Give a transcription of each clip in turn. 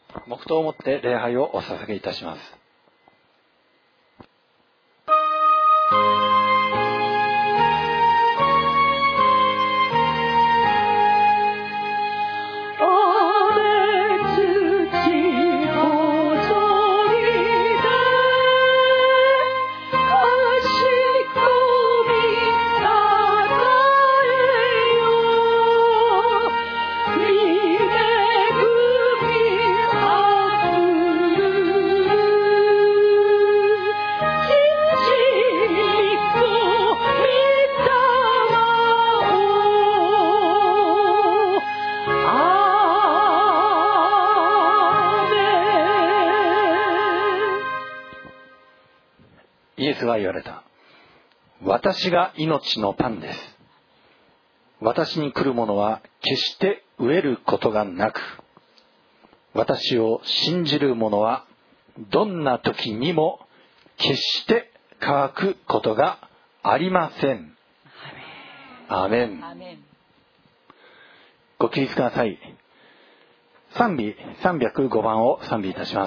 黙祷をもって礼拝をお捧げいたします。イエスは言われた。私が命のパンです。私に来る者は決して飢えることがなく、私を信じる者はどんな時にも決して乾くことがありません。アーメン。ご起立ください。賛美305番を賛美いたします。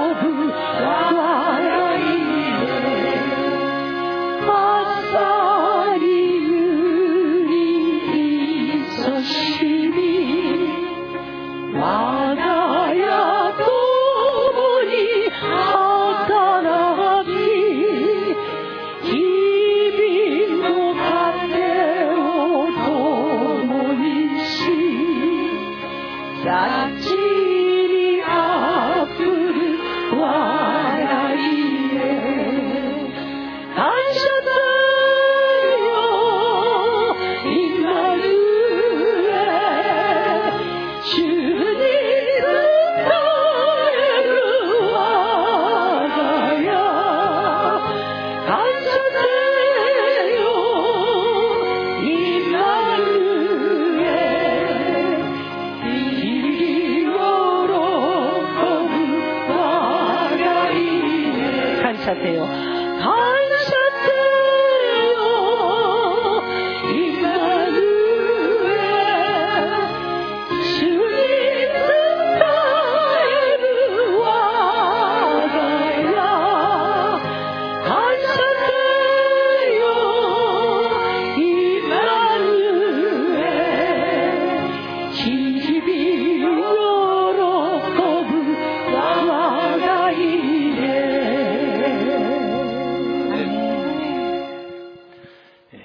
朝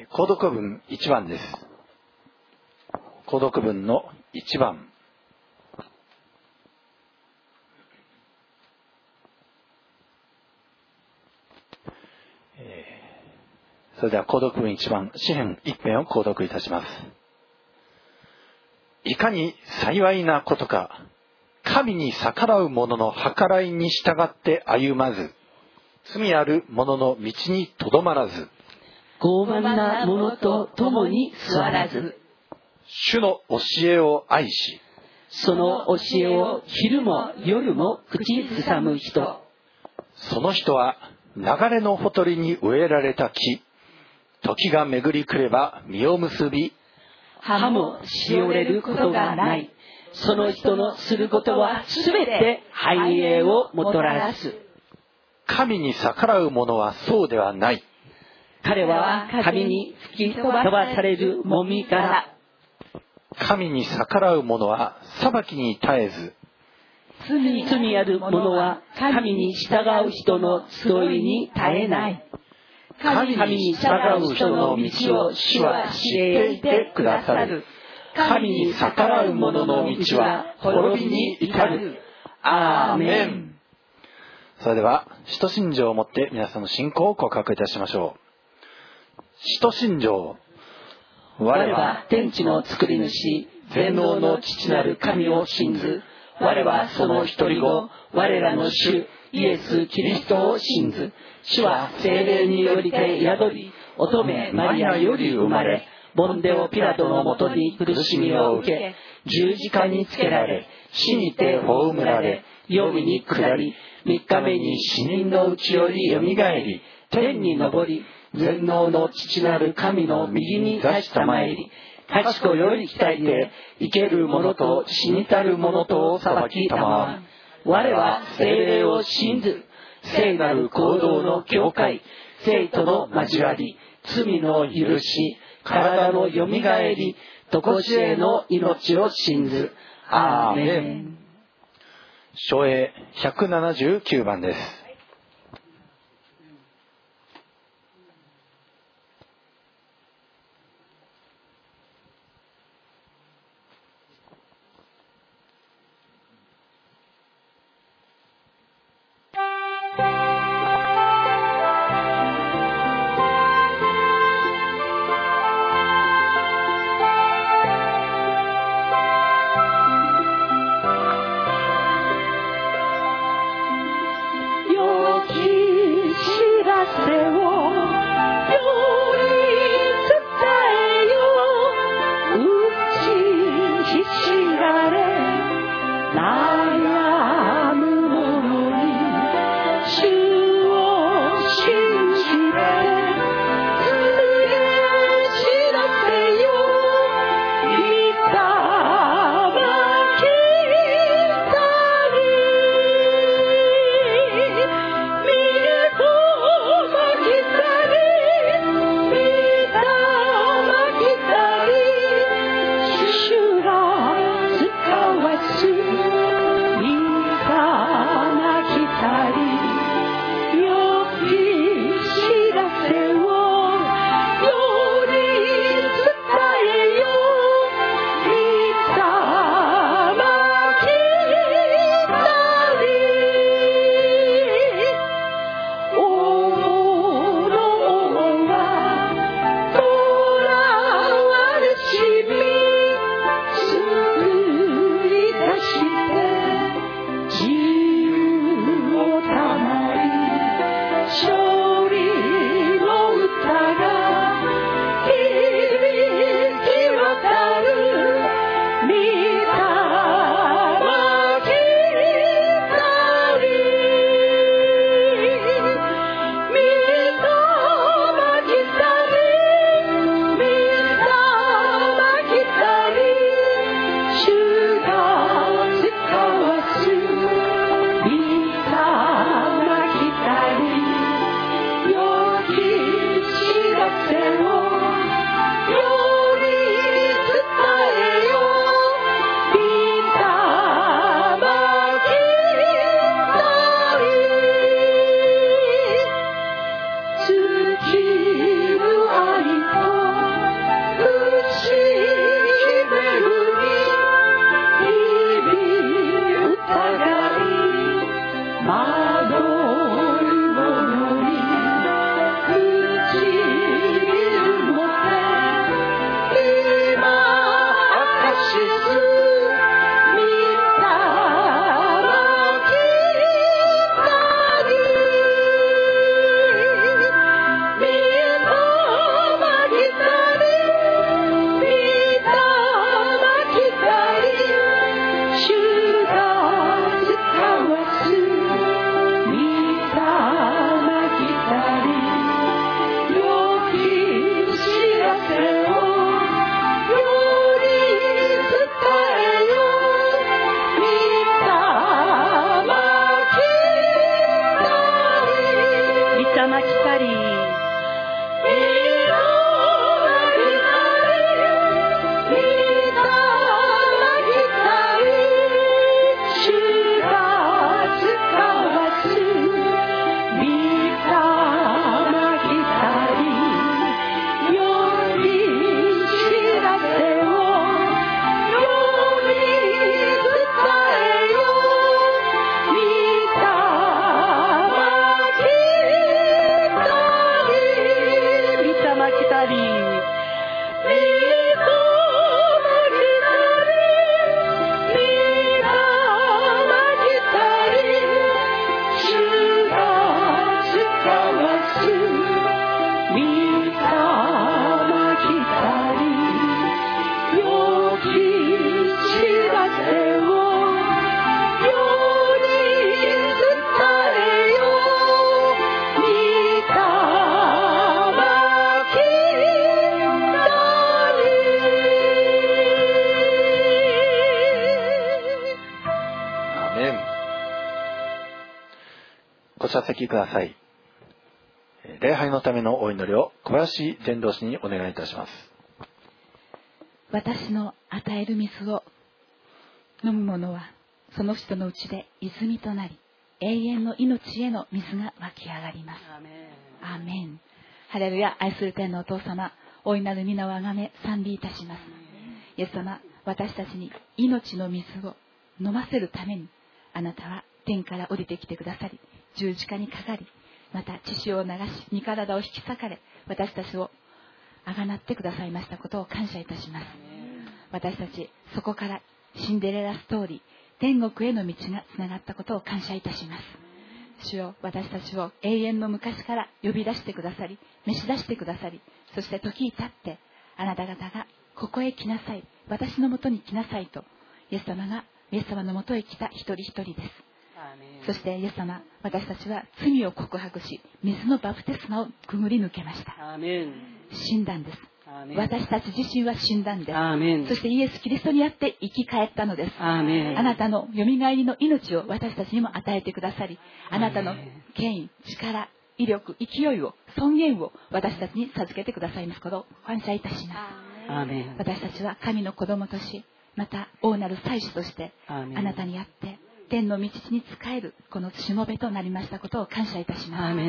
購読文1番です。購読文の1番。それでは購読文1番、詩編1編を購読いたします。いかに幸いなことか、神に逆らう者の計らいに従って歩まず、罪ある者の道にとどまらず、 傲慢な者と共に座らず、 主の教えを愛し、 その教えを昼も夜も口ずさむ人、 その人は流れのほとりに植えられた木、時が巡り来れば実を結び、 葉もしおれることがない。その人のすることはすべて繁栄をもたらす。 神に逆らう者はそうではない。 彼は神に吹き飛ばされるもみから。 神に逆らう者は裁きに絶えず、 罪ある者は神に従う人の集いに絶えない。神に従う人の道を主は知っていてくださる。神に逆らう者の道は滅びに至る。アーメン。 それでは使徒信条をもって皆さんの信仰を告白いたしましょう。使徒信条。 我は天地の作り主、全能の父なる神を信ず。我はその一人子、我らの主イエス・キリストを信ず。主は聖霊によりて宿り、乙女マリアより生まれ、ボンデオ・ピラトのもとに苦しみを受け、十字架につけられ、死にて葬られ、黄泉に下り、3日目に死人のうちよりよみがえり、天に昇り、全能の父なる神の右に座したまえり、賢より鍛えて、生ける者と死にたる者とを裁きたまわ。我は聖霊を信ず。聖なる行動の教会、生徒の交わり、罪の許し、体のよみがえり、とこしえの命を信ず。アーメン。 書英179番です。 よ謝席ください。礼拝のためのお祈りを小林伝道師にお願いいたします。 私の与える水を飲む者はその人のうちで泉となり、永遠の命への水が湧き上がります。アーメン。ハレルヤ。愛する天のお父様、大いなる皆をあがめ賛美いたします。イエス様、私たちに命の水を飲ませるために、あなたは天から降りてきてくださり、十字架にかかり、また血潮を流し、身体を引き裂かれ、私たちをあがなってくださいましたことを感謝いたします。私たち、そこからシンデレラストーリー、天国への道がつながったことを感謝いたします。主よ、私たちを永遠の昔から呼び出してくださり、召し出してくださり、そして時に経ってあなた方がここへ来なさい、私のもとに来なさいと、イエス様がイエス様のもとへ来た一人一人です。そしてイエス様、私たちは罪を告白し、水のバプテスマをくぐり抜けました。死んだんです。私たち自身は死んだんです。そしてイエス・キリストにあって生き返ったのです。あなたのよみがえりの命を私たちにも与えてくださり、あなたの権威、力、威力、勢いを、尊厳を私たちに授けてくださいますことを感謝いたします。私たちは神の子供とし、また大なる祭司としてあなたにあって天の道に仕えるこのしもべとなりましたことを感謝いたします。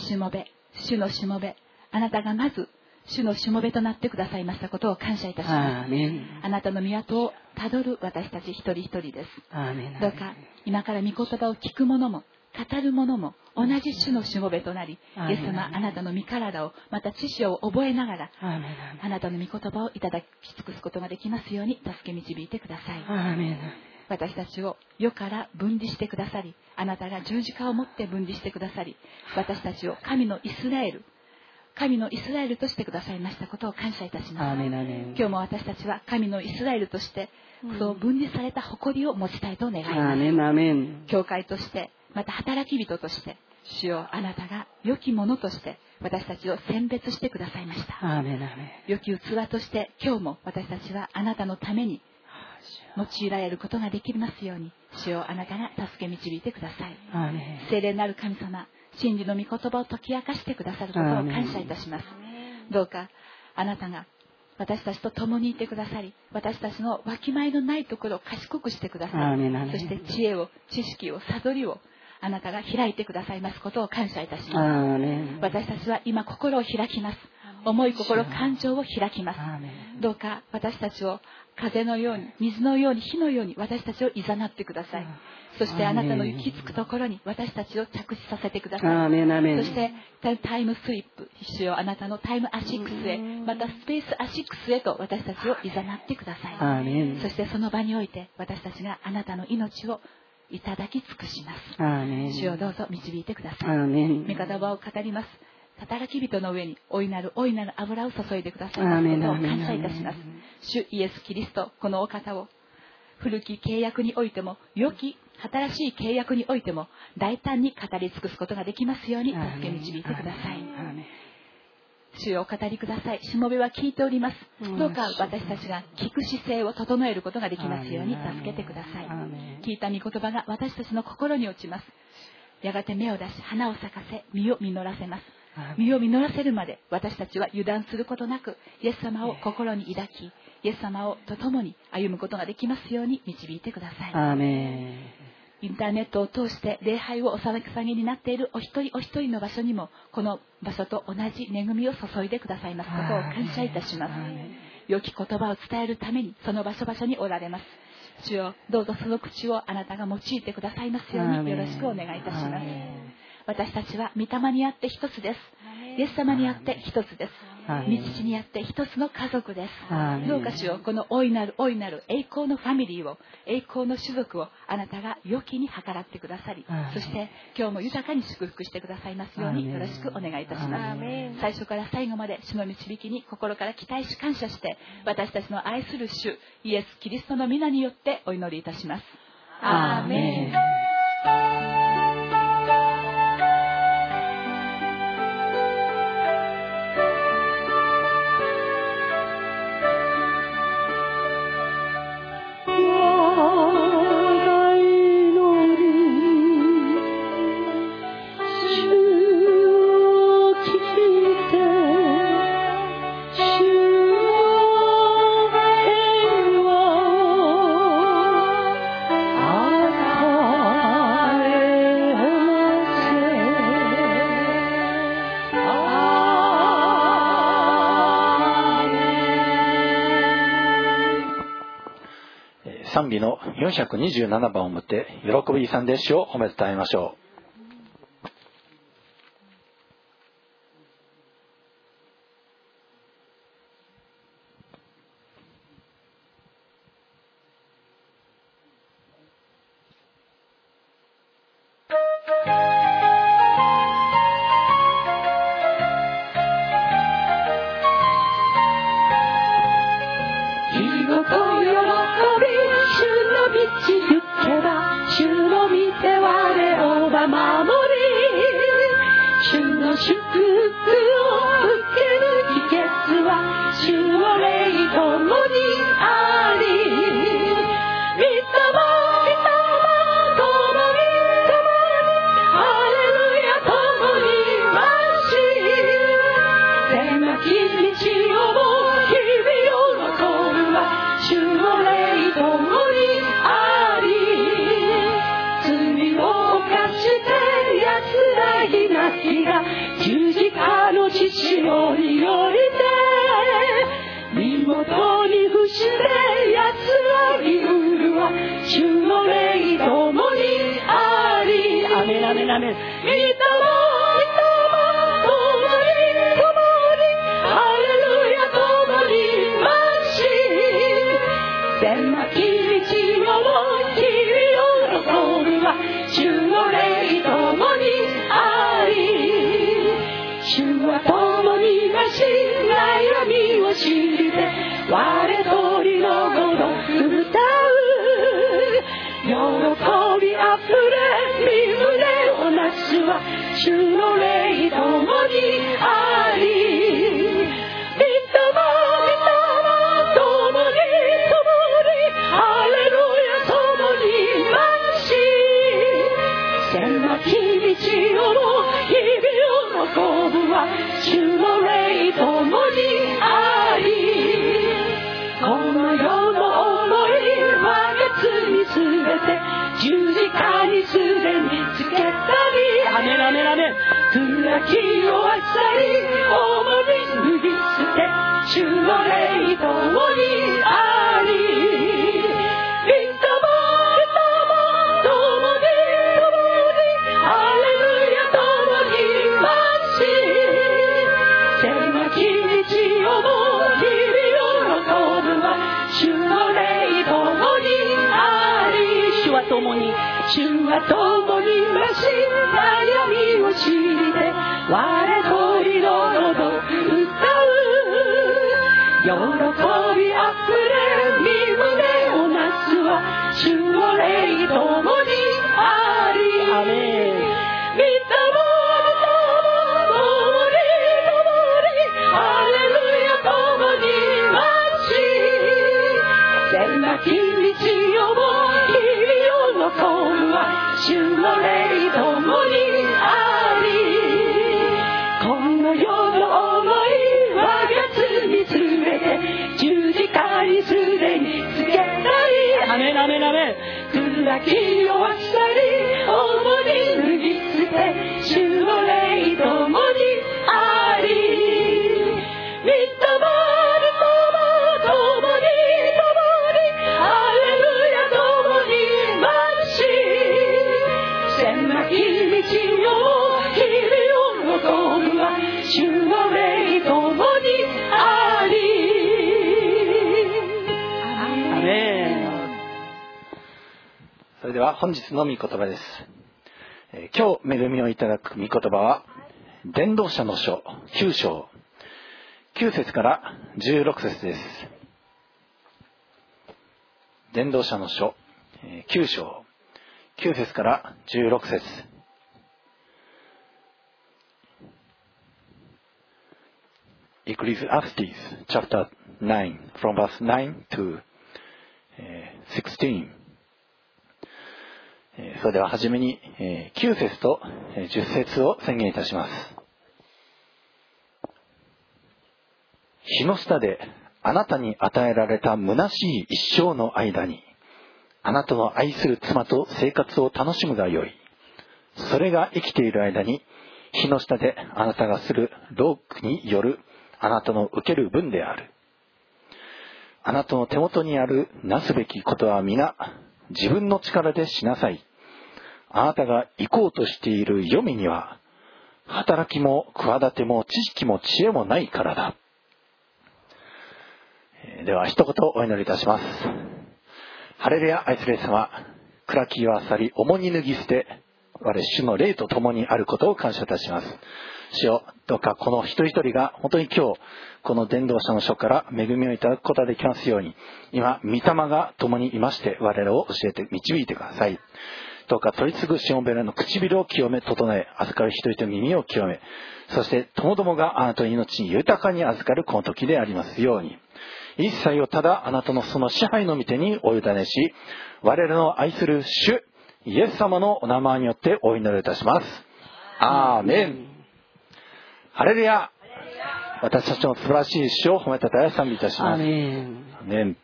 しもべ、主のしもべ、あなたがまず主のしもべとなってくださいましたことを感謝いたします。あなたの御跡をたどる私たち一人一人です。どうか今から御言葉を聞く者も語る者も同じ主のしもべとなり、イエス様、あなたの御体をまた知識を覚えながら、あなたの御言葉をいただき尽くすことができますように助け導いてください。私たちを世から分離してくださり、あなたが十字架を持って分離してくださり、私たちを神のイスラエルとしてくださいましたことを感謝いたします。今日も私たちは神のイスラエルとしてそう分離された誇りを持ちたいと願います。教会としてまた働き人として主よ、あなたが良きものとして私たちを選別してくださいました。良き器として今日も私たちはあなたのために用いられることができますように、主よ、あなたが助け導いてください。聖霊なる神様、真理の御言葉を解き明かしてくださることを感謝いたします。どうかあなたが私たちと共にいてくださり、私たちのわきまえのないところを賢くしてくださり、そして知恵を、知識を、悟りをあなたが開いてくださいますことを感謝いたします。私たちは今心を開きます。重い心、感情を開きます。どうか私たちを風のように、水のように、火のように私たちをいざなってください。そしてあなたの行き着くところに私たちを着地させてください。そしてタイムスリップ、主よ、あなたのタイムアシックスへ、またスペースアシックスへと私たちをいざなってください。そしてその場において私たちがあなたの命をいただき尽くします。主をどうぞ導いてください。御言葉を語ります。働き人の上に大いなる油を注いでくださいますことを感謝いたします。主イエス・キリスト、このお方を古き契約においても良き新しい契約においても大胆に語り尽くすことができますように助け導いてください。主よ、お語りください。しもべは聞いております。どうか私たちが聞く姿勢を整えることができますように助けてください。聞いた御言葉が私たちの心に落ちます。やがて芽を出し花を咲かせ実を実らせます。実を実らせるまで私たちは油断することなくイエス様を心に抱き、イエス様をと共に歩むことができますように導いてください。インターネットを通して礼拝をお捧げになっているお一人お一人の場所にもこの場所と同じ恵みを注いでくださいますことを感謝いたします。良き言葉を伝えるためにその場所場所におられます。主よ、どうぞその口をあなたが用いてくださいますようによろしくお願いいたします。私たちは御霊にあって一つです。イエス様にあって一つです。御父にあって一つの家族です。どうかしよう、この大いなる栄光のファミリーを、栄光の種族をあなたが良きに計らってくださり、そして今日も豊かに祝福してくださいますようによろしくお願いいたします。最初から最後まで主の導きに心から期待し感謝して、私たちの愛する主イエス・キリストの皆によってお祈りいたします。アーメン。 賛美の427番をもって喜びさんで主を褒めたたえましょう。それでは本日の御言葉です。今日恵みをいただく御言葉は伝道者の書9章9節から16節です。伝道者の書9章9節から16節。Ecclesiastes chapter 9 from verse 9 to 16。それでははじめに9節と10節を宣言いたします。日の下であなたに与えられた虚しい一生の間にあなたの愛する妻と生活を楽しむがよい。それが生きている間に日の下であなたがする労苦によるあなたの受ける分である。 あなたの手元にあるなすべきことは皆自分の力でしなさい。あなたが行こうとしている読みには働きも企ても知識も知恵もないからだ。では一言お祈りいたします。ハレルヤ。愛するイエス様、暗きを漁り重荷脱ぎ捨て、我主の霊と共にあることを感謝いたします。主よ、どうかこの一人一人が本当に今日この伝道者の書から恵みをいただくことができますように、今御霊が共にいまして我らを教えて導いてください。どうか取り次ぐしもべらの唇を清め整え、預かる人々の耳を清め、そしてともどもがあなたの命に豊かに預かるこの時でありますように、一切をただあなたのその支配の御手にお委ねし、我らの愛する主イエス様のお名前によってお祈りいたします。アーメン。ハレルヤ。私たちの素晴らしい主を褒めたたえ賛美いたします。アーメン。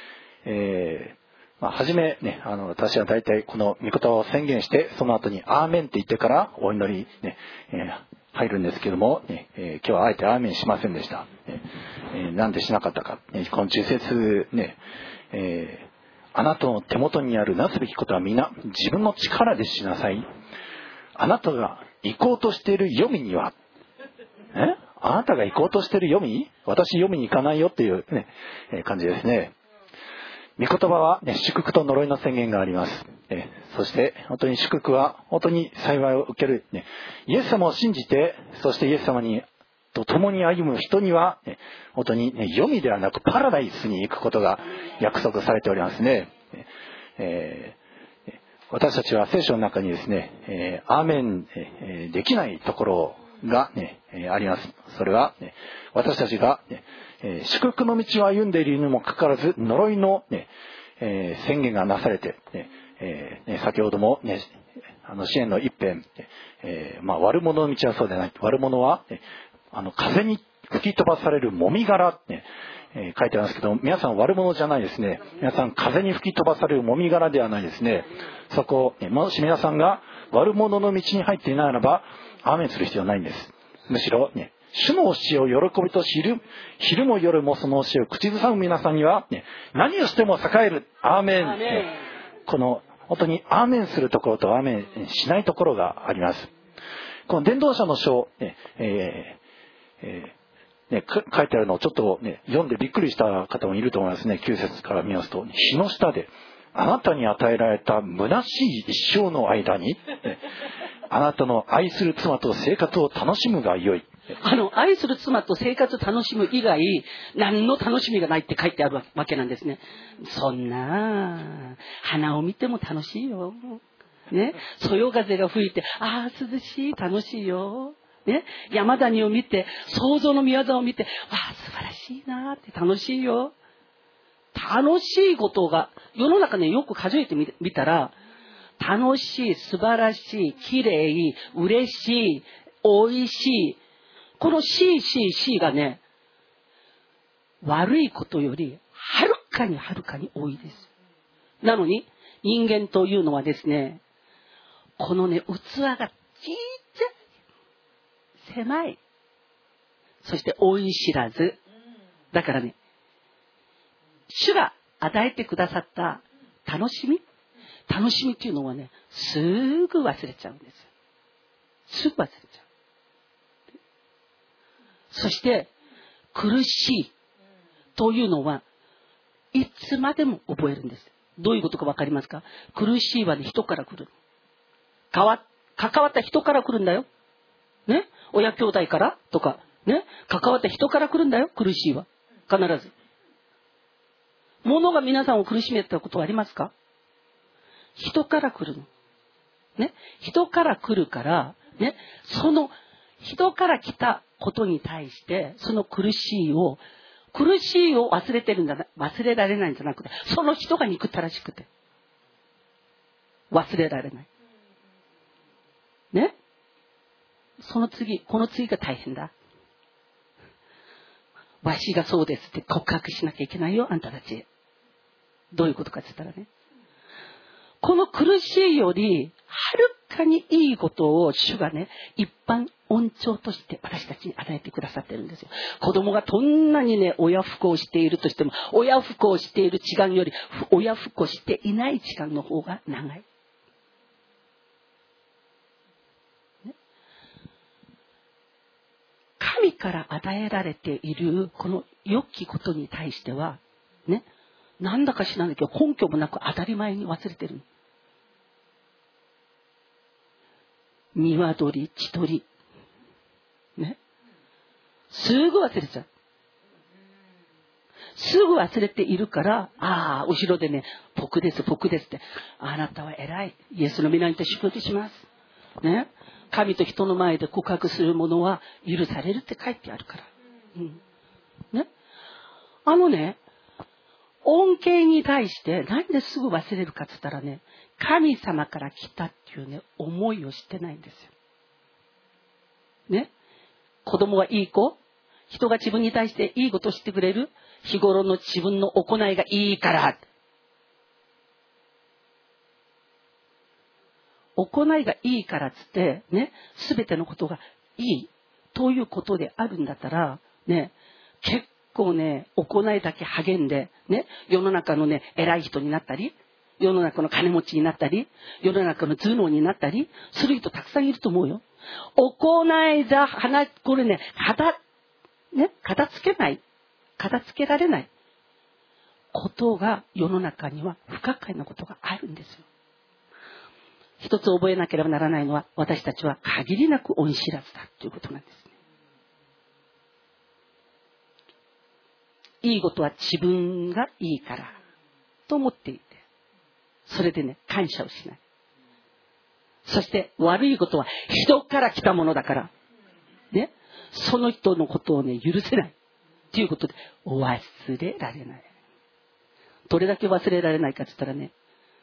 はじめね、私は大体この御言葉を宣言して、その後にアーメンって言ってからお祈りね、入るんですけども、今日はあえてアーメンしませんでした。なんでしなかったか。この中節ね、あなたの手元にあるなすべきことは皆自分の力でしなさい。あなたが行こうとしている読みには、あなたが行こうとしている読み、私読みに行かないよっていう、ね、感じですね。御言葉は、ね、祝福と呪いの宣言があります。そして本当に祝福は本当に幸いを受ける、ね、イエス様を信じて、そしてイエス様にと共に歩む人には、ね、本当に、ね、読みではなくパラダイスに行くことが約束されておりますね。私たちは聖書の中にですね、アーメンできないところが、ね、あります。それは、ね、私たちが、ね、祝福の道を歩んでいるにもかかわらず呪いの、ね、宣言がなされて、ね、先ほども、ね、詩篇の一編、悪者の道はそうでない。悪者は、ね、風に吹き飛ばされるもみ殻、ね、書いてありますけど、皆さん悪者じゃないですね。皆さん風に吹き飛ばされるもみ殻ではないですね。そこ、もし皆さんが悪者の道に入っていないならば、アーメンする必要はないんです。むしろ、ね、主の教えを喜びと昼も夜もその教えを口ずさむ皆さんには、ね、何をしても栄える。アーメン。この本当にアーメンするところとアーメンしないところがあります。この伝道者の書、ね、書いてあるのをちょっと、ね、読んでびっくりした方もいると思いますね。9節から見ますと、日の下であなたに与えられた虚しい一生の間に、あなたの愛する妻と生活を楽しむがよい。 愛する妻と生活を楽しむ以外何の楽しみがないって書いてあるわけなんですね。そんな花を見ても楽しいよ、ね、そよ風が吹いて涼しい、楽しいよ、ね、山谷を見て創造の御業を見て素晴らしいなって楽しいよ。楽しいことが世の中ね、よく数えてみたら、楽しい、素晴らしい、綺麗、嬉しい、美味しい、この C がね、悪いことよりはるかに多いです。なのに人間というのはですね、このね、器がちっちゃい、狭い、そして老い知らずだからね、主が与えてくださった楽しみっていうのはね、すぐ忘れちゃうんです。すぐ忘れちゃう。そして苦しいというのはいつまでも覚えるんです。どういうことか分かりますか？苦しいはね、人から来る。関わった人から来るんだよ。ね、親兄弟からとかね、関わった人から来るんだよ。苦しいは必ず。物が皆さんを苦しめたことはありますか？人から来るの。ね、人から来るからね、その人から来たことに対してその苦しいを忘れられないんじゃなくて、その人が憎たらしくて忘れられないね。この次が大変だ。わしがそうですって告白しなきゃいけないよ、あんたたち。どういうことかって言ったらね、この苦しいよりはるかにいいことを主がね、いっぱい恩寵として私たちに与えてくださってるんですよ。子供がどんなにね、親不孝をしているとしても、親不孝をしている時間より親不孝していない時間の方が長い。ね、神から与えられているこの良きことに対しては、ね、なんだか知らないけど根拠もなく当たり前に忘れてる。鶏、血取り。ね。すぐ忘れちゃう。すぐ忘れているから、後ろでね、僕ですって、あなたは偉い。イエスの皆にて祝福します。ね。神と人の前で告白するものは許されるって書いてあるから。ね。恩恵に対してなんですぐ忘れるかって言ったらね、神様から来たっていうね、思いをしてないんですよ。ね。子供はいい子、人が自分に対していいことをしてくれる、日頃の自分の行いがいいから。行いがいいからっつってね、すべてのことがいいということであるんだったらね、結構ね、行いだけ励んでね、世の中のね、偉い人になったり、世の中の金持ちになったり、世の中の頭脳になったりする人たくさんいると思うよ。行いだこれね、片付けられないことが世の中には不可解なことがあるんですよ。一つ覚えなければならないのは、私たちは限りなく恩知らずだということなんですね。いいことは自分がいいからと思っていて、それでね、感謝をしない。そして悪いことは人から来たものだからね、その人のことをね、許せないということで忘れられない。どれだけ忘れられないかって言ったらね、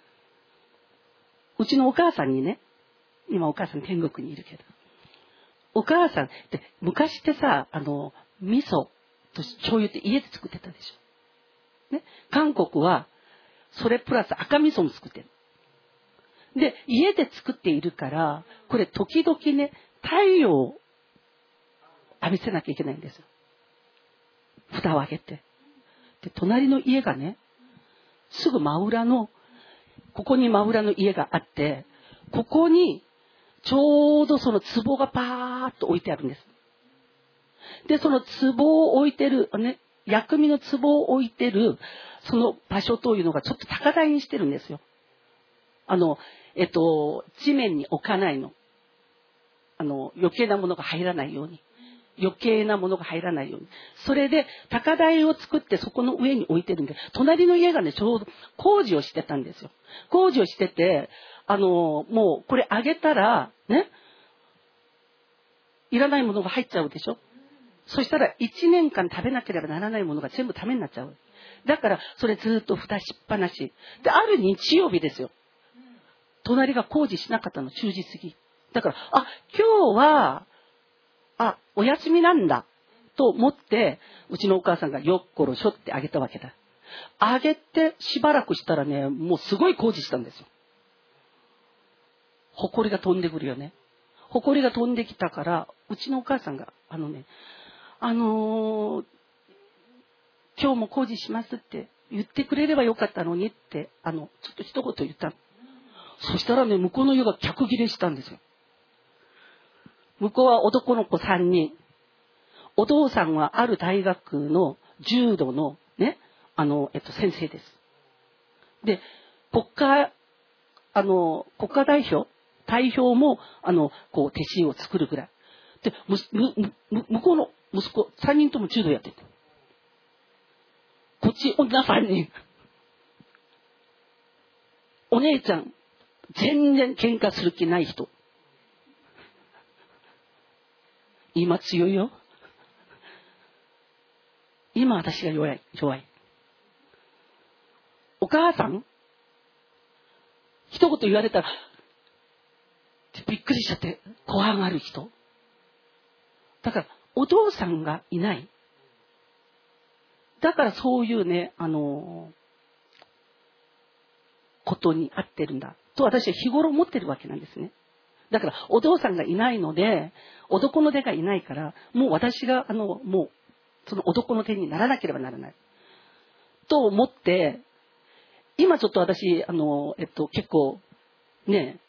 うちのお母さんにね、今お母さん天国にいるけど、お母さんって昔ってさ、味噌と醤油って家で作ってたでしょ。ね、韓国はそれプラス赤味噌も作ってる。で、家で作っているから、これ時々ね、太陽を浴びせなきゃいけないんですよ。蓋を開けて。で、隣の家がね、すぐ真裏の、ここに真裏の家があって、ここにちょうどその壺がパーッと置いてあるんです。で、その壺を置いてる、ね、薬味の壺を置いてる、その場所というのがちょっと高台にしてるんですよ。地面に置かないの。余計なものが入らないように。それで、高台を作ってそこの上に置いてるんで、隣の家がね、ちょうど工事をしてたんですよ。工事をしてて、もうこれあげたら、ね、いらないものが入っちゃうでしょ。そしたら1年間食べなければならないものが全部ダメになっちゃう。だから、それずっと蓋しっぱなし。で、ある日曜日ですよ。隣が工事しなかったの、10時過ぎ。だから、今日は、お休みなんだ、と思って、うちのお母さんがよっころしょってあげたわけだ。あげてしばらくしたらね、もうすごい工事したんですよ。埃が飛んでくるよね。埃が飛んできたから、うちのお母さんが、今日も工事しますって言ってくれればよかったのにって、ちょっと一言言ったの。そしたらね、向こうの家が客切れしたんですよ。向こうは男の子3人。お父さんはある大学の柔道のね、先生です。で、国家代表も、弟子を作るぐらい。で、向こうの息子3人とも柔道やってて。こっち女3人。お姉ちゃん、全然喧嘩する気ない人。今強いよ。今私が弱い。お母さん、一言言われたら、びっくりしちゃって怖がる人。だから、お父さんがいない。だからそういうね、ことに合ってるんだ。と私は日頃思ってるわけなんですね。 だからお父さんがいないので、男の手がいないから、もう私がもうその男の手にならなければならないと思って、今ちょっと私結構ね、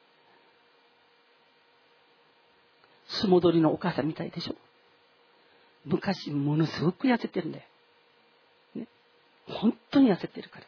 素戻りのお母さんみたいでしょ。昔ものすごく痩せてるんだよ、ね、本当に痩せてるから。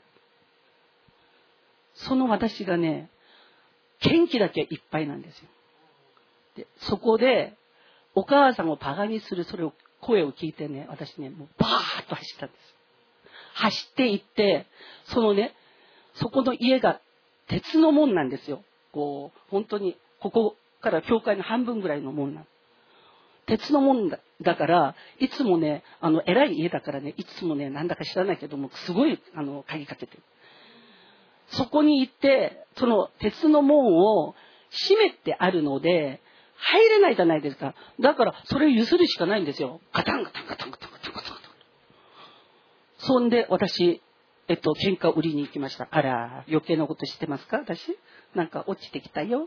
その私がね、元気だけいっぱいなんですよ。でそこでお母さんをバカにする声を聞いてね、私ね、もうバーッと走ったんです。走って行って、そこの家が鉄の門なんですよ。こう本当にここから教会の半分ぐらいの門なの。鉄の門だから、いつもね、偉い家だからね、いつもね、なんだか知らないけども、すごい鍵かけてる。そこに行って、その鉄の門を閉めてあるので入れないじゃないですか。だからそれを譲るしかないんですよ。ガタンガタンガタンガタンガタンガタン。そんで私喧嘩売りに行きました。あら、余計なこと知ってますか？私なんか落ちてきたよ。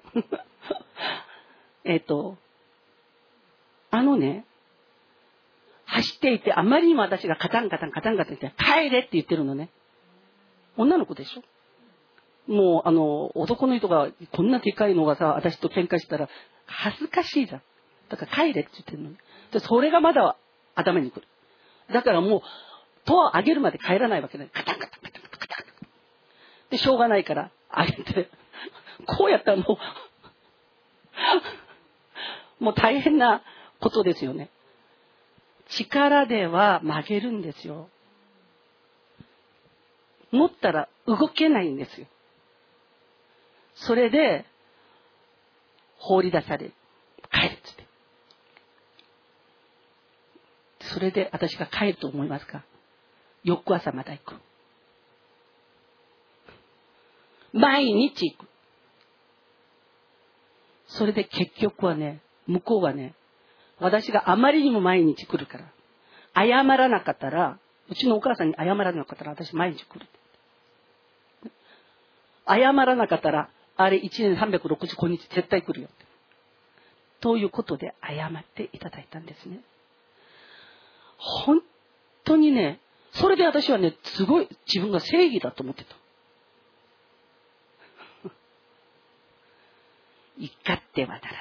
走っていて、あまりにも私がカタンカタンカタンカタンって帰れって言ってるのね。女の子でしょ。もう男の人がこんなでかいのがさ、私と喧嘩したら恥ずかしいじゃん。だから帰れって言ってるのね。でそれがまだ頭にくる。だからもう戸を上げるまで帰らないわけね。カタンカタンカタンカタンカタン。でしょうがないから上げて、こうやったらもう大変なことですよね。力では曲げるんですよ。持ったら動けないんですよ。それで放り出される。帰れっつって。それで私が帰ると思いますか？翌朝また行く。毎日行く。それで結局はね、向こうはね、私があまりにも毎日来るから、謝らなかったら、うちのお母さんに謝らなかったら私毎日来る。謝らなかったら、あれ1年365日絶対来るよ。ということで謝っていただいたんですね。本当にね、それで私はね、すごい自分が正義だと思ってた。怒ってはならない。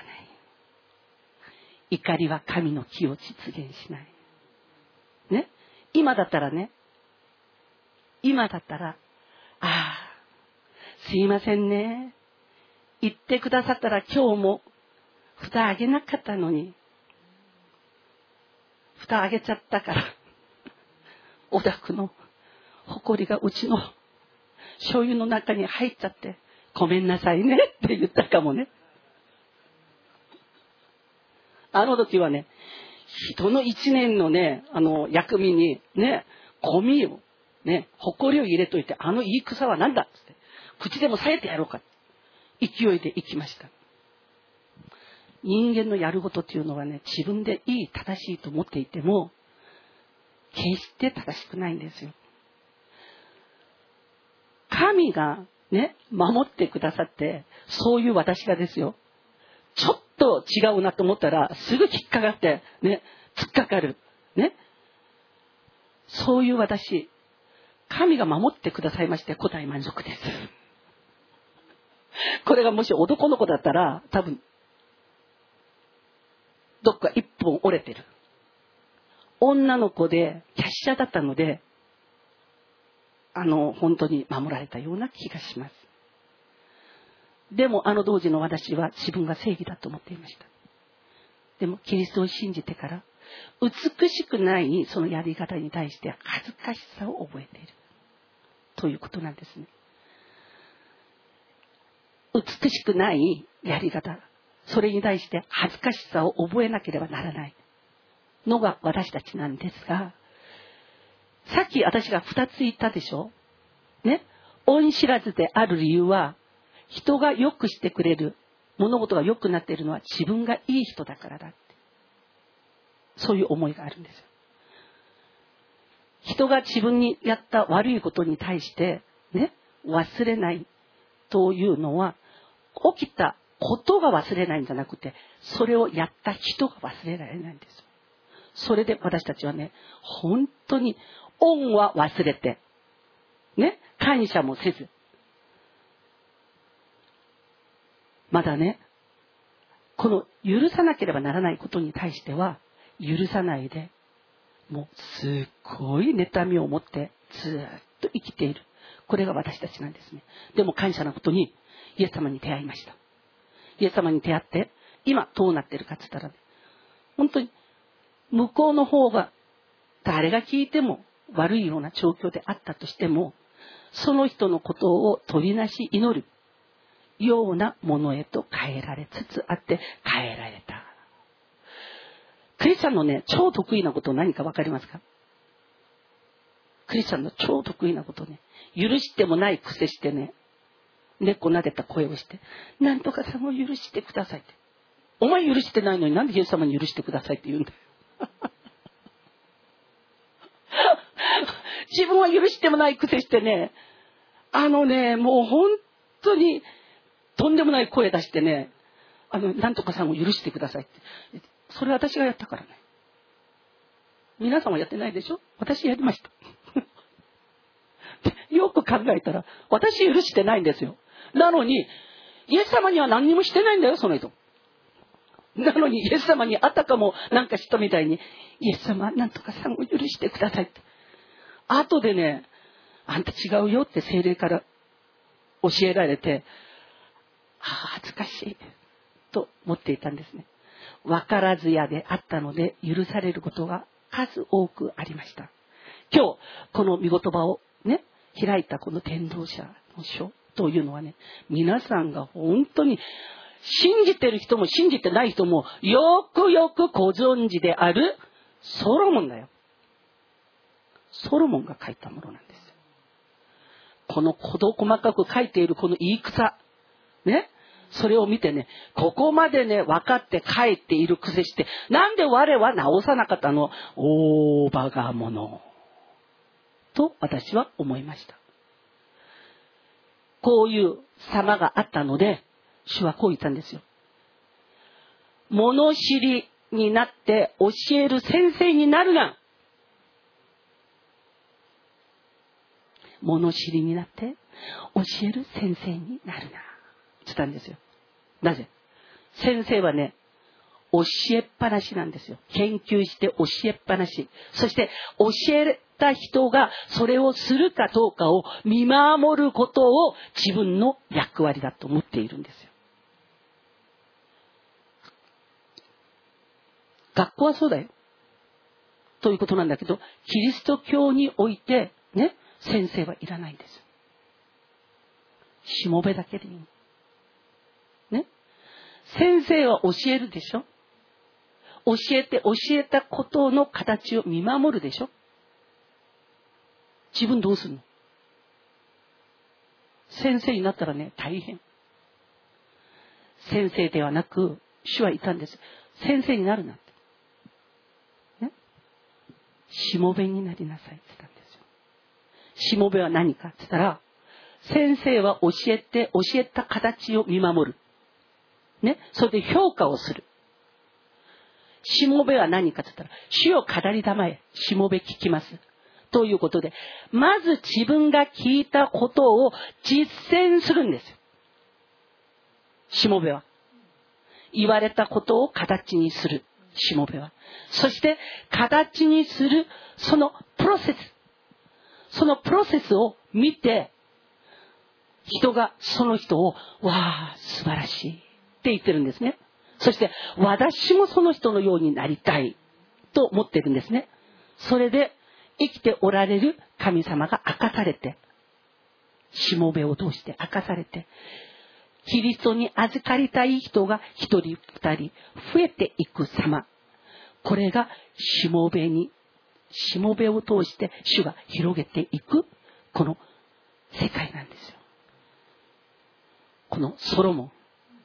怒りは神の義を実現しない。ね。今だったら、すいませんね。言ってくださったら今日も蓋あげなかったのに。蓋あげちゃったから、お宅の埃がうちの醤油の中に入っちゃって、ごめんなさいねって言ったかもね。あの時はね、人の一年のね、薬味にね、ゴミをね、埃を入れといて、いい草は何だっつって、口でもさえてやろうか。勢いで行きました。人間のやることっていうのはね、自分でいい正しいと思っていても決して正しくないんですよ。神がね、守ってくださって、そういう私がですよ、ちょっと違うなと思ったらすぐ引っかかってね、突っかかるね、そういう私、神が守ってくださいまして、古代満足です。これがもし男の子だったら多分どっか一本折れてる。女の子で華奢だったので、本当に守られたような気がします。でも当時の私は自分が正義だと思っていました。でもキリストを信じてから美しくないそのやり方に対して恥ずかしさを覚えているということなんですね。美しくないやり方、それに対して恥ずかしさを覚えなければならないのが私たちなんですが、さっき私が2つ言ったでしょね。恩知らずである理由は、人が良くしてくれる、物事が良くなっているのは自分がいい人だからだって、そういう思いがあるんですよ。人が自分にやった悪いことに対してね、忘れないというのは、起きたことが忘れないんじゃなくて、それをやった人が忘れられないんです。それで私たちはね、本当に恩は忘れて、ね、感謝もせず、まだね、この許さなければならないことに対しては許さないで、もうすっごい妬みを持ってずっと生きている。これが私たちなんですね。でも感謝なことにイエス様に出会いました。イエス様に出会って今どうなってるかって言ったら、ね、本当に向こうの方が誰が聞いても悪いような状況であったとしても、その人のことを取りなし祈るようなものへと変えられつつあって、変えられた。クリスチャンのね、超得意なこと何か分かりますか？クリスチャンの超得意なことね、許してもない癖してね、猫撫でた声をして、なんとかさんを許してくださいって。お前許してないのになんでイエス様に許してくださいって言うんだよ。自分は許してもない癖してね、もう本当にとんでもない声出してね、なんとかさんを許してくださいって。それ私がやったからね。皆さんはやってないでしょ？私やりました。よく考えたら、私許してないんですよ。なのに、イエス様には何にもしてないんだよ、その人。なのに、イエス様にあたかもなんかしたみたいに、イエス様、なんとかさんを許してくださいって。後でね、あんた違うよって聖霊から教えられて、恥ずかしいと思っていたんですね。分からずやであったので許されることが数多くありました。今日この御言葉をね開いたこの伝道者の書というのはね、皆さんが本当に信じてる人も信じてない人もよくよくご存知であるソロモンだよ。ソロモンが書いたものなんです。この事細かく書いているこの言い草ね、それを見てね、ここまでね分かって書いているくせして、なんで我は直さなかったの？大バカ者と私は思いました。こういう様があったので、主はこう言ったんですよ。物知りになって教える先生になるな。物知りになって教える先生になるな。言ったんですよ。なぜ？先生はね、教えっぱなしなんですよ。研究して教えっぱなし。そして教えた人がそれをするかどうかを見守ることを自分の役割だと思っているんですよ。学校はそうだよ。ということなんだけど、キリスト教においてね、先生はいらないんです。しもべだけでいい。ね。先生は教えるでしょ。教えたことの形を見守るでしょ。自分どうするの？先生になったらね、大変。先生ではなく、主は言ったんです。先生になるなって。ね。しもべになりなさいって言ったんですよ。しもべは何かって言ったら、先生は教えた形を見守る。ね。それで評価をする。しもべは何かって言ったら、主を語りたまえ、しもべ聞きます。ということで、まず自分が聞いたことを実践するんですよ。しもべは。言われたことを形にする。しもべは。そして、形にする、そのプロセスを見て、人がその人を、わあ、素晴らしいって言ってるんですね。そして、私もその人のようになりたいと思ってるんですね。それで、生きておられる神様が明かされて、しもべを通して明かされて、キリストに預かりたい人が一人二人増えていく様。これがしもべを通して主が広げていく、この世界なんですよ。このソロモン。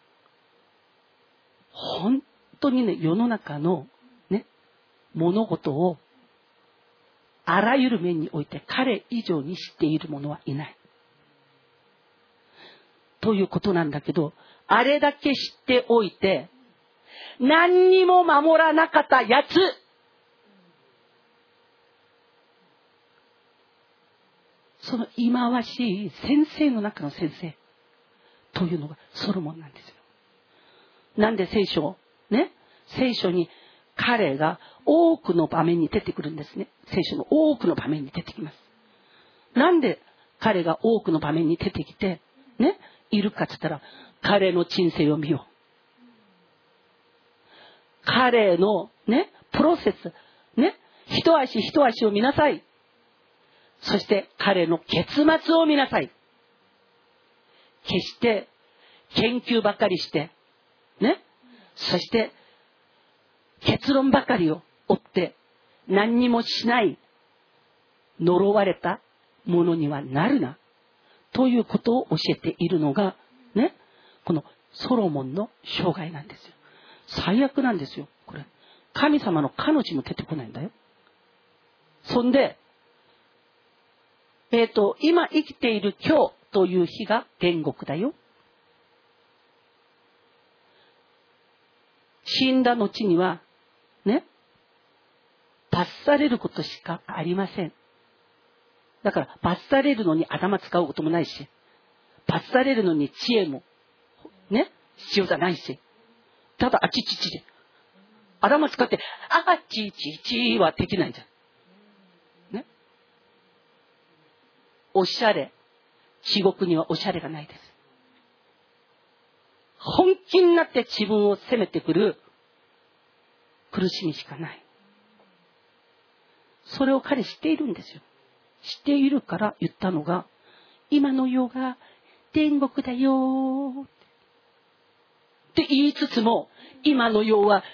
本当にね、世の中のね、物事をあらゆる面において彼以上に知っている者はいない。ということなんだけど、 あれだけ知っておいて何にも守らなかったやつ、その忌まわしい先生の中の先生というのがソロモンなんですよ。なんで聖書に彼が多くの場面に出てくるんですね。聖書の多くの場面に出てきます。なんで彼が多くの場面に出てきているかって言ったら、彼の人生を見よう。彼のプロセス一足一足を見なさい。そして彼の結末を見なさい。決して研究ばかりしてそして結論ばかりを追って何にもしない呪われたものにはなるなということを教えているのがこのソロモンの生涯なんですよ。最悪なんですよ。これ神様の彼女も出てこないんだよ。そんで今生きている今日という日が天国だよ。死んだ後には罰されることしかありません。だから罰されるのに頭使うこともないし、罰されるのに知恵も必要じゃないし、ただあちちちで頭使ってあちちちはできないじゃん。おしゃれ、地獄にはおしゃれがないです。本気になって自分を責めてくる苦しみしかない。それを彼知っているんですよ。知っているから言ったのが、今の世が天国だよって言いつつも、今の世は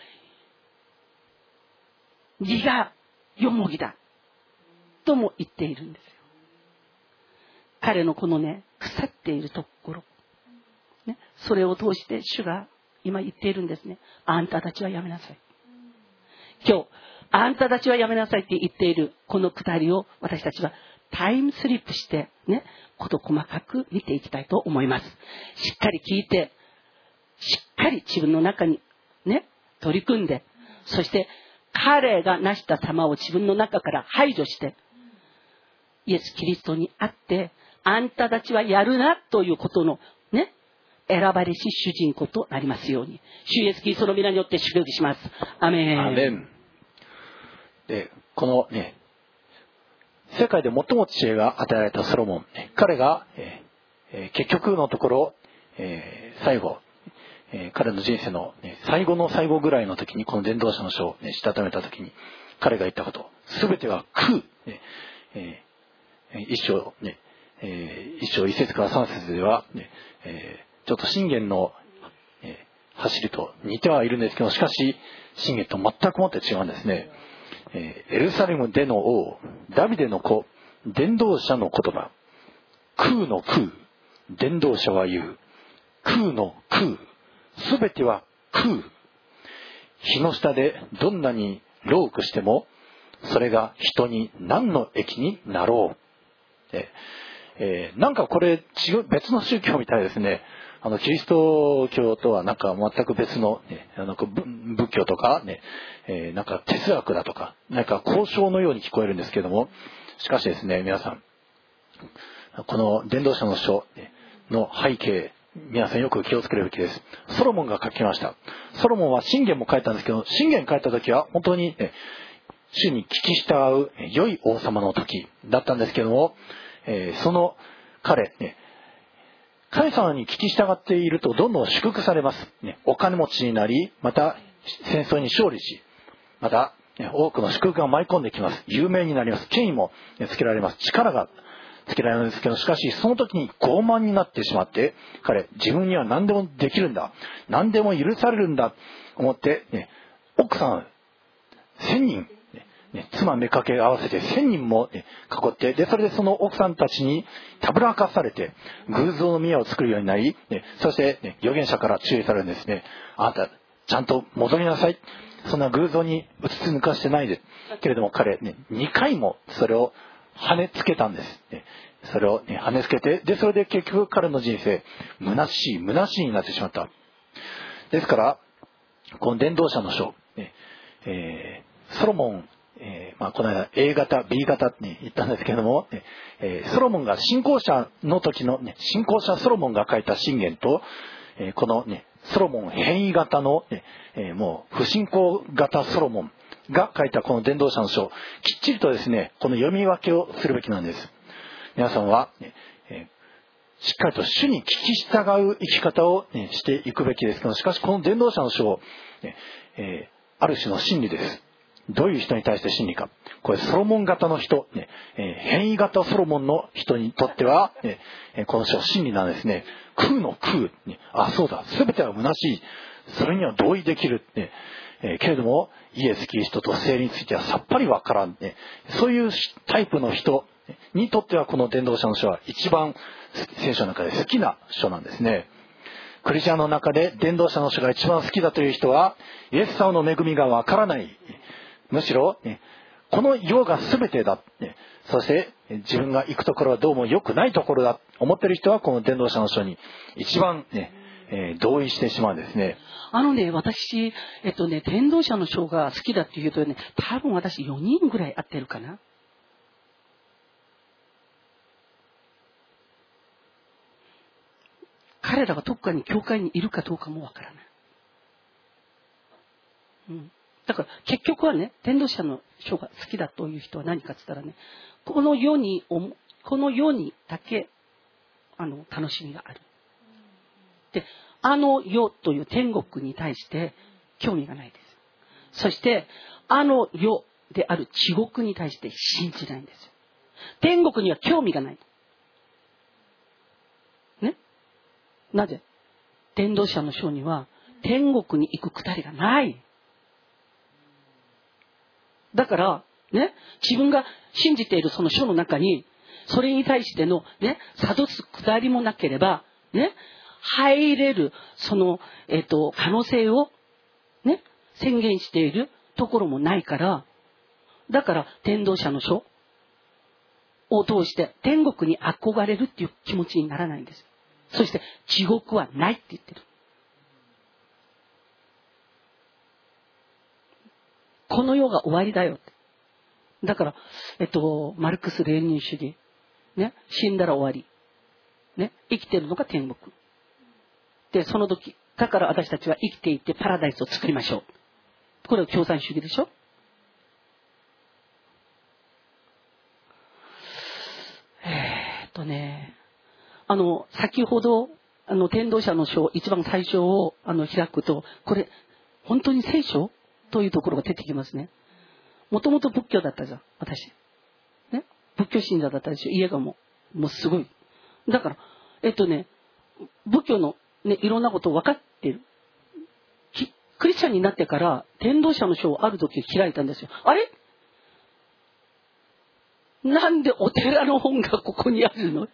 義がよもぎだとも言っているんですよ。彼のこの腐っているところ、それを通して主が今言っているんですね。あんたたちはやめなさい。今日あんたたちはやめなさいって言っているこのくだりを私たちはタイムスリップして事細かく見ていきたいと思います。しっかり聞いて、しっかり自分の中に取り組んで、そして彼が成した様を自分の中から排除して、イエス・キリストにあってあんたたちはやるなということの選ばれし主人公となりますように、主イエスキリストの皆によって祝福します。アメン。 アメン。で、この世界で最も知恵が与えられたソロモン、彼が、結局のところ、最後、彼の人生の、最後の最後ぐらいの時に、この伝道者の書を、したためた時に彼が言ったこと、すべては空、一章一節から三節では、ちょっと信玄の、走りと似てはいるんですけど、しかし信玄と全くもって違うんですね。エルサレムでの王ダビデの子伝道者の言葉、空の空、伝道者は言う、空の空、すべては空。日の下でどんなに労苦してもそれが人に何の益になろう。なんかこれ別の宗教みたいですね。キリスト教とはなんか全く別の、なんか仏教とかね、なんか哲学だとか、なんか交渉のように聞こえるんですけども、しかしですね、皆さん、この伝道者の書の背景、皆さんよく気をつけるべきです。ソロモンが書きました。ソロモンは箴言も書いたんですけど、箴言書いた時は本当に、主に聞き従う良い王様の時だったんですけども、その彼、神様に聞き従っているとどんどん祝福されます。お金持ちになり、また戦争に勝利し、また多くの祝福が舞い込んできます。有名になります。権威もつけられます。力がつけられるんですけど、しかしその時に傲慢になってしまって、彼自分には何でもできるんだ、何でも許されるんだと思って、奥さん1000人、妻めかけ合わせて1000人も囲って、でそれでその奥さんたちにたぶらかされて偶像の宮を作るようになり、そして預言者から注意されるんですね。あなたちゃんと戻りなさい、そんな偶像にうつつ抜かしてないで。けれども彼2回もそれを跳ねつけたんです。 それを、ね、跳ねつけて、でそれで結局彼の人生虚しいになってしまった。ですからこの伝道者の書、ソロモン、この間 A 型 B 型って言ったんですけども、ソロモンが信仰者の時の、信仰者ソロモンが書いた箴言と、この、ソロモン変異型の、もう不信仰型ソロモンが書いたこの伝道者の書、きっちりとですね、この読み分けをするべきなんです。皆さんは、しっかりと主に聞き従う生き方を、していくべきですけど、しかしこの伝道者の書、ある種の真理です。どういう人に対して真理か。これソロモン型の人、変異型ソロモンの人にとっては、この書真理なんですね。空の空、そうだ、全ては虚しい。それには同意できる。けれどもイエス・キリストと聖霊についてはさっぱりわからん。そういうタイプの人にとってはこの伝道者の書は一番聖書の中で好きな書なんですね。クリスチャンの中で伝道者の書が一番好きだという人はイエス様の恵みがわからない。むしろこの世が全てだ。そして自分が行くところはどうも良くないところだ思っている人はこの伝道者の書に一番同意してしまうんですね。 私、伝道者の書が好きだっていうとね、多分私4人ぐらい会ってるかな。彼らがどっかに教会にいるかどうかもわからない。だから結局はね、伝道者の書が好きだという人は何かって言ったらね、この世にだけ楽しみがある。で、世という天国に対して興味がないです。そして世である地獄に対して信じないんですよ。天国には興味がない。ね？なぜ？伝道者の書には天国に行くくだりがない。だからね、自分が信じているその書の中にそれに対してのね、諭すくだりもなければね、入れるその可能性をね宣言しているところもないから、だから伝道者の書を通して天国に憧れるっていう気持ちにならないんです。そして地獄はないって言ってる。この世が終わりだよって。だからマルクス・レーニン主義ね、死んだら終わりね、生きてるのが天国で、その時だから私たちは生きていてパラダイスを作りましょう。これは共産主義でしょ。先ほど伝道者の書一番最初を開くと、これ本当に聖書というところが出てきますね。もともと仏教だったじゃん、私ね、仏教信者だったでしょ。家がもうすごい。だから仏教のね、いろんなことを分かっている。クリスチャンになってから伝道者の書をある時開いたんですよ。あれ、なんでお寺の本がここにあるの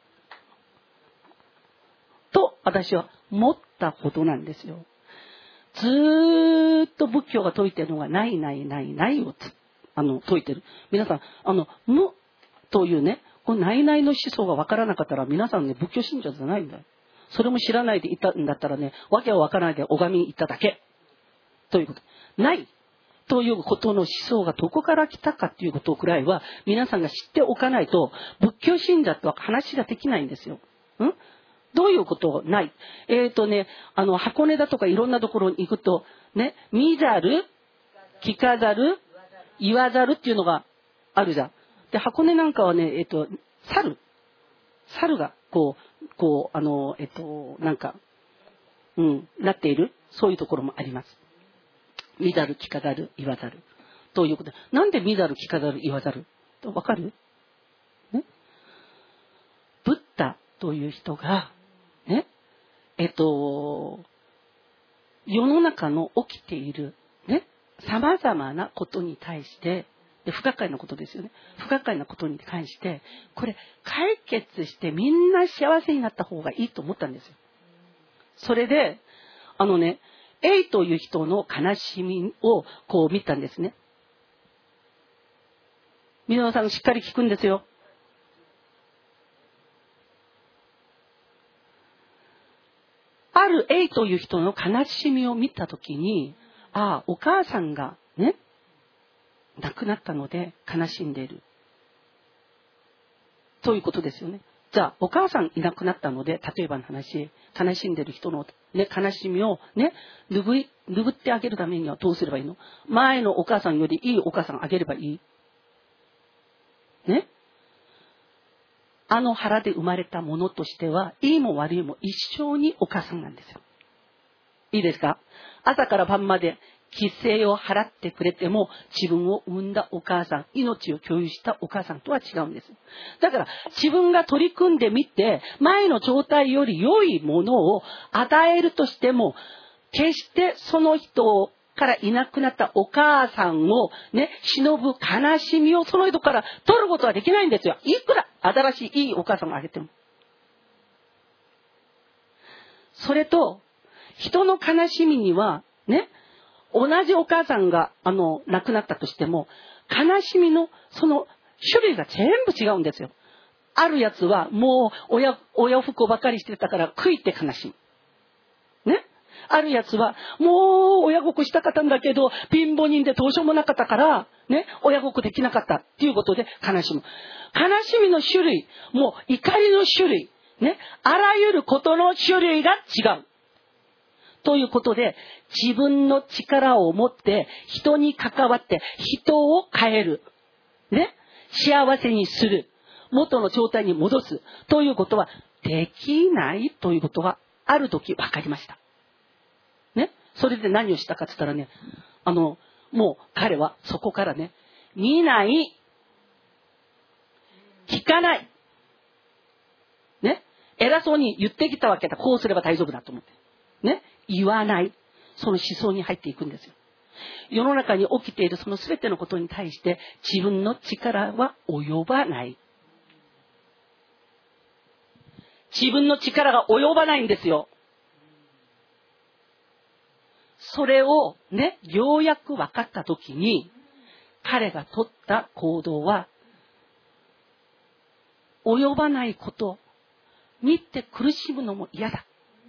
と私は思ったことなんですよ。ずーっと仏教が説いてるのがないを説いてる。皆さん無というね、このないの思想が分からなかったら皆さんね、仏教信者じゃないんだよ。それも知らないでいたんだったらね、わけは分からないで拝みに行っただけということ。ないということの思想がどこから来たかということくらいは皆さんが知っておかないと仏教信者とは話ができないんですよ。どういうことない？箱根だとかいろんなところに行くとね、見ざる、聞かざる、言わざるっていうのがあるじゃん。で、箱根なんかはね、猿がなっているそういうところもあります。見ざる、聞かざる、言わざるということで、なんで見ざる、聞かざる、言わざるとわかる？ね、ブッダという人がね、世の中の起きているね、様々なことに対してで、不可解なことですよね。不可解なことに関してこれ解決してみんな幸せになった方がいいと思ったんですよ。それでA という人の悲しみをこう見たんですね。皆さんしっかり聞くんですよ。 ある A という人の悲しみを見たときに、ああ、お母さんがね、亡くなったので悲しんでいる。ということですよね。じゃあ、お母さんいなくなったので、例えばの話、悲しんでいる人の、ね、悲しみをね、拭ってあげるためにはどうすればいいの？前のお母さんよりいいお母さんあげればいい？ね？あの腹で生まれたものとしては、いいも悪いも一緒にお母さんなんですよ。いいですか？朝から晩まで犠牲を払ってくれても、自分を産んだお母さん、命を共有したお母さんとは違うんです。だから自分が取り組んでみて、前の状態より良いものを与えるとしても、決してその人からいなくなったお母さんをね、忍ぶ悲しみをその人から取ることはできないんですよ。いくら新しいいいお母さんをあげても。それと、人の悲しみにはね、同じお母さんが亡くなったとしても、悲しみのその種類が全部違うんですよ。あるやつはもう親不孝ばかりしてたから悔いて悲しむ。ね。あるやつはもう親ごっこしたかったんだけど、貧乏人でどうしようもなかったから、ね、親ごっこできなかったっていうことで悲しむ。悲しみの種類、もう怒りの種類、ね、あらゆることの種類が違う。ということで、自分の力を持って人に関わって人を変える。ね。幸せにする。元の状態に戻す。ということはできないということはある時分かりました。ね。それで何をしたかって言ったらね、もう彼はそこからね、見ない、聞かない。ね。偉そうに言ってきたわけだ。こうすれば大丈夫だと思って。ね。言わない。その思想に入っていくんですよ。世の中に起きているその全てのことに対して自分の力は及ばない。自分の力が及ばないんですよ。それをね、ようやく分かったときに、彼が取った行動は、及ばないこと、見て苦しむのも嫌だ。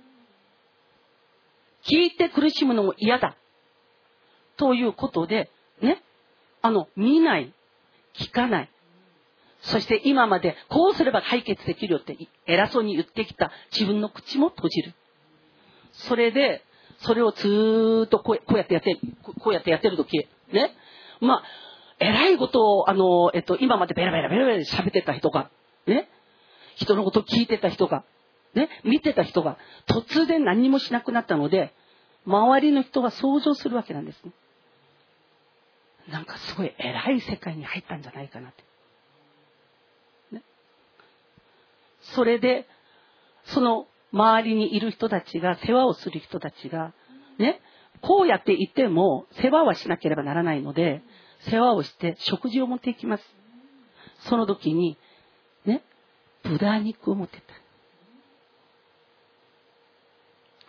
聞いて苦しむのも嫌だ。ということで、ね、見ない、聞かない。そして今までこうすれば解決できるよって偉そうに言ってきた自分の口も閉じる。それで、それをずーっとこうやってやってるとき、ね、まあ、偉いことを、今までベラベラ喋ってた人が、ね、人のことを聞いてた人が、ね、見てた人が、突然何もしなくなったので、周りの人は想像するわけなんですね。なんかすごい偉い世界に入ったんじゃないかなって。ね、それで、その周りにいる人たちが、世話をする人たちが、ね、こうやっていても世話はしなければならないので、世話をして食事を持っていきます。その時に、ね、豚肉を持ってった。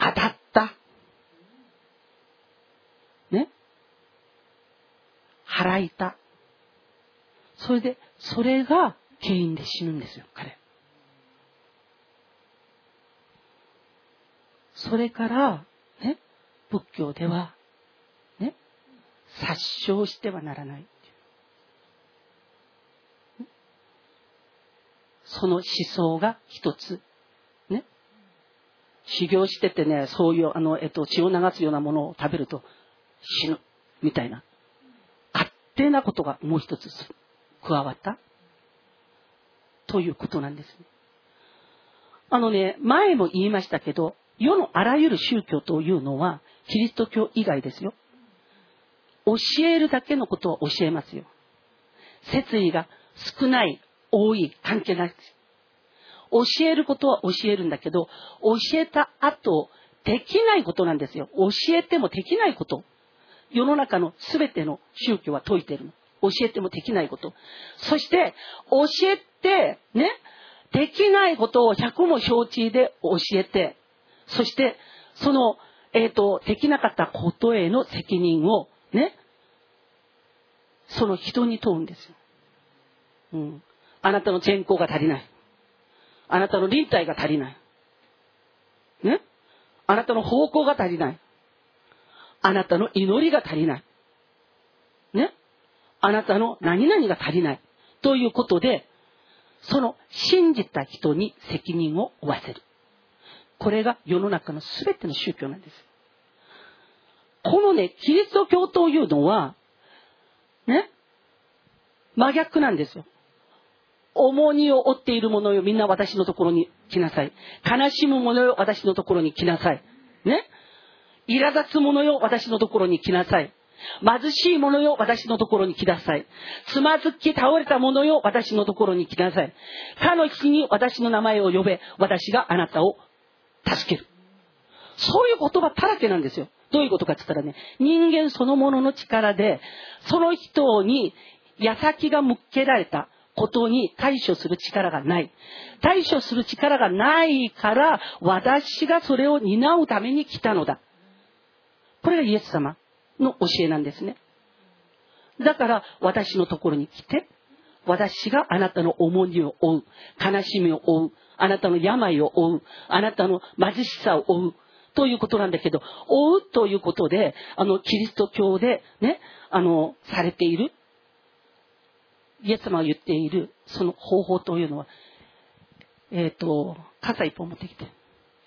当たった。ね。腹痛。それで、それが原因で死ぬんですよ、彼。それから、ね、仏教では、ね、殺生してはならない。その思想が一つ、ね。修行しててね、そういう、血を流すようなものを食べると死ぬ、みたいな。勝手なことがもう一つ加わった。ということなんですね。前も言いましたけど、世のあらゆる宗教というのは、キリスト教以外ですよ。教えるだけのことは教えますよ。説理が少ない、多い、関係ないです。教えることは教えるんだけど、教えた後、できないことなんですよ。教えてもできないこと。世の中のすべての宗教は説いているの。教えてもできないこと。そして、教えて、ね、できないことを100も承知で教えて、そして、その、できなかったことへの責任を、ね、その人に問うんですよ。うん。あなたの健康が足りない。あなたの忍耐が足りない。ね。 あなたの方向が足りない。あなたの祈りが足りない。ね。あなたの何々が足りない。ということで、その信じた人に責任を負わせる。これが世の中の全ての宗教なんです。このね、キリスト教というのは、ね、真逆なんですよ。重荷を負っている者よ、みんな私のところに来なさい。悲しむ者よ、私のところに来なさい。ね。苛立つ者よ、私のところに来なさい。貧しい者よ、私のところに来なさい。つまずき倒れた者よ、私のところに来なさい。かの日に私の名前を呼べ、私があなたを助ける。そういう言葉だらけなんですよ。どういうことかって言ったらね、人間そのものの力で、その人に矢先が向けられたことに対処する力がない。対処する力がないから、私がそれを担うために来たのだ。これがイエス様の教えなんですね。だから私のところに来て、私があなたの重荷を負う、悲しみを負う、あなたの病を負う、あなたの貧しさを負うということなんだけど、負うということで、キリスト教でね、されている、イエス様が言っているその方法というのは、傘一本持ってきて。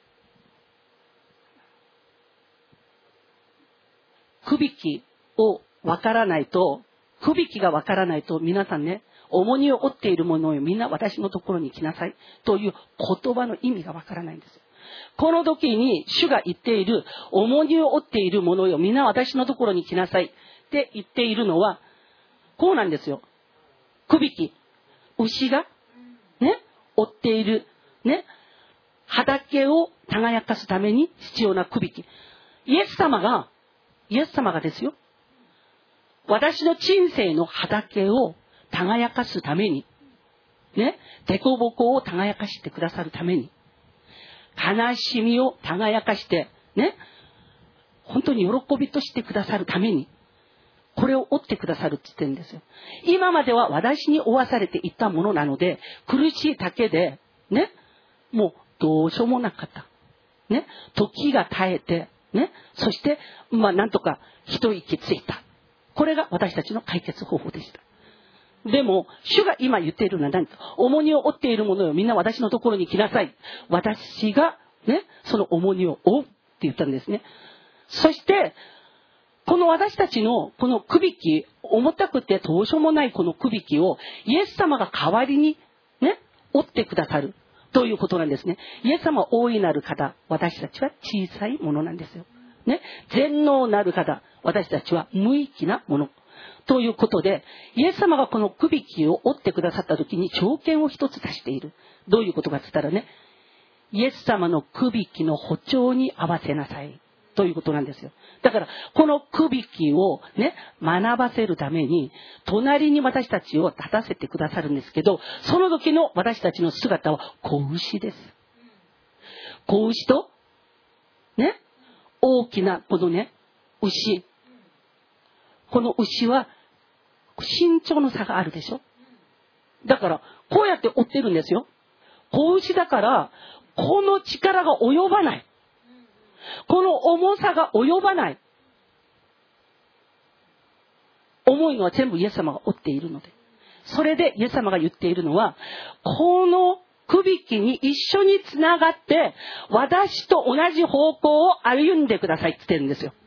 区引きをわからないと、区引きがわからないと、皆さんね、重荷を負っている者よ、みんな私のところに来なさいという言葉の意味がわからないんです。この時に主が言っている、重荷を負っている者よ、みんな私のところに来なさいって言っているのは、こうなんですよ。区引き。牛が、ね、追っている、ね、畑を耕かすために必要な区引き。イエス様がですよ。私の人生の畑を耕かすために、ね、凸凹を耕かしてくださるために、悲しみを耕かして、ね、本当に喜びとしてくださるために、これを追ってくださるって言ってるんですよ。今までは私に追わされていったものなので、苦しいだけで、ね、もうどうしようもなかった。ね、時が耐えて、ね、そして、なんとか一息ついた。これが私たちの解決方法でした。でも、主が今言っているのは何か、重荷を負っている者よ、みんな私のところに来なさい。私が、ね、その重荷を負うって言ったんですね。そして、この私たちのこの区引き、重たくてどうしようもないこの区引きを、イエス様が代わりに、ね、負ってくださる。ということなんですね。イエス様は大いなる方、私たちは小さいものなんですよ。ね、全能なる方、私たちは無益なもの。ということで、イエス様がこの区引きを負ってくださった時に条件を一つ出している。どういうことかって言ったらね、イエス様の区引きの歩調に合わせなさい。ということなんですよ。だから、この区引きをね、学ばせるために、隣に私たちを立たせてくださるんですけど、その時の私たちの姿は子牛です。子牛と、ね、大きなこのね、牛。この牛は、身長の差があるでしょ。だから、こうやって追ってるんですよ。子牛だから、この力が及ばない。この重さが及ばない。重いのは全部イエス様が負っているので。それでイエス様が言っているのは、この区引きに一緒につながって、私と同じ方向を歩んでくださいって言ってるんですよ。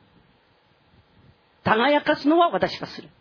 耕かすのは私がする。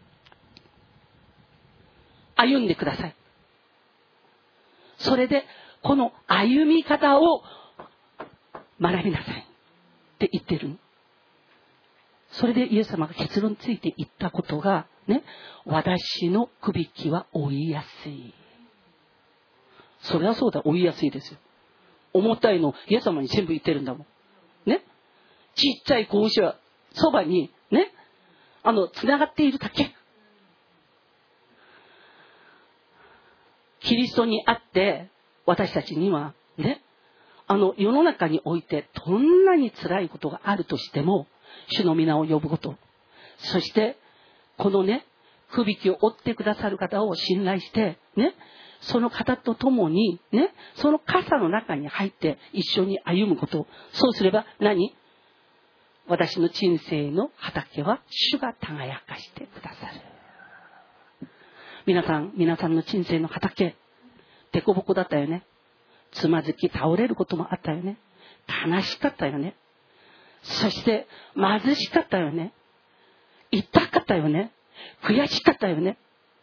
歩んでください。それで、この歩み方を学びなさいって言ってるの。それでイエス様が結論ついて言ったことがね、私の区引きは追いやすい。それはそうだ、追いやすいですよ。重たいのイエス様に全部言ってるんだもん。ね、ちっちゃい子牛はそばにね、つながっているだけ。キリストにあって私たちにはね、世の中においてどんなに辛いことがあるとしても、主の皆を呼ぶこと。そして、このね、区引きを追ってくださる方を信頼して、ね、 その方と共にね、その傘の中に入って一緒に歩むこと。そうすれば何？私の人生の畑は主が輝かしてくださる。皆さんの人生の畑、デコボコだったよね。つまずき倒れることもあったよね。悲しかったよね。そして貧しかったよね。痛かったよね。悔しかったよね。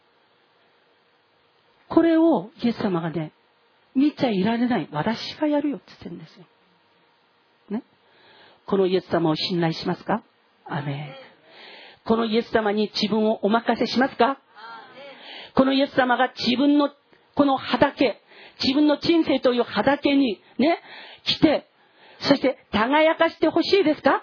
これをイエス様がね、見ちゃいられない。私がやるよって言ってるんですよ。ね。このイエス様を信頼しますか？アメン。このイエス様に自分をお任せしますか？このイエス様が自分のこの畑、自分の人生という畑にね、来て、そして輝かしてほしいですか？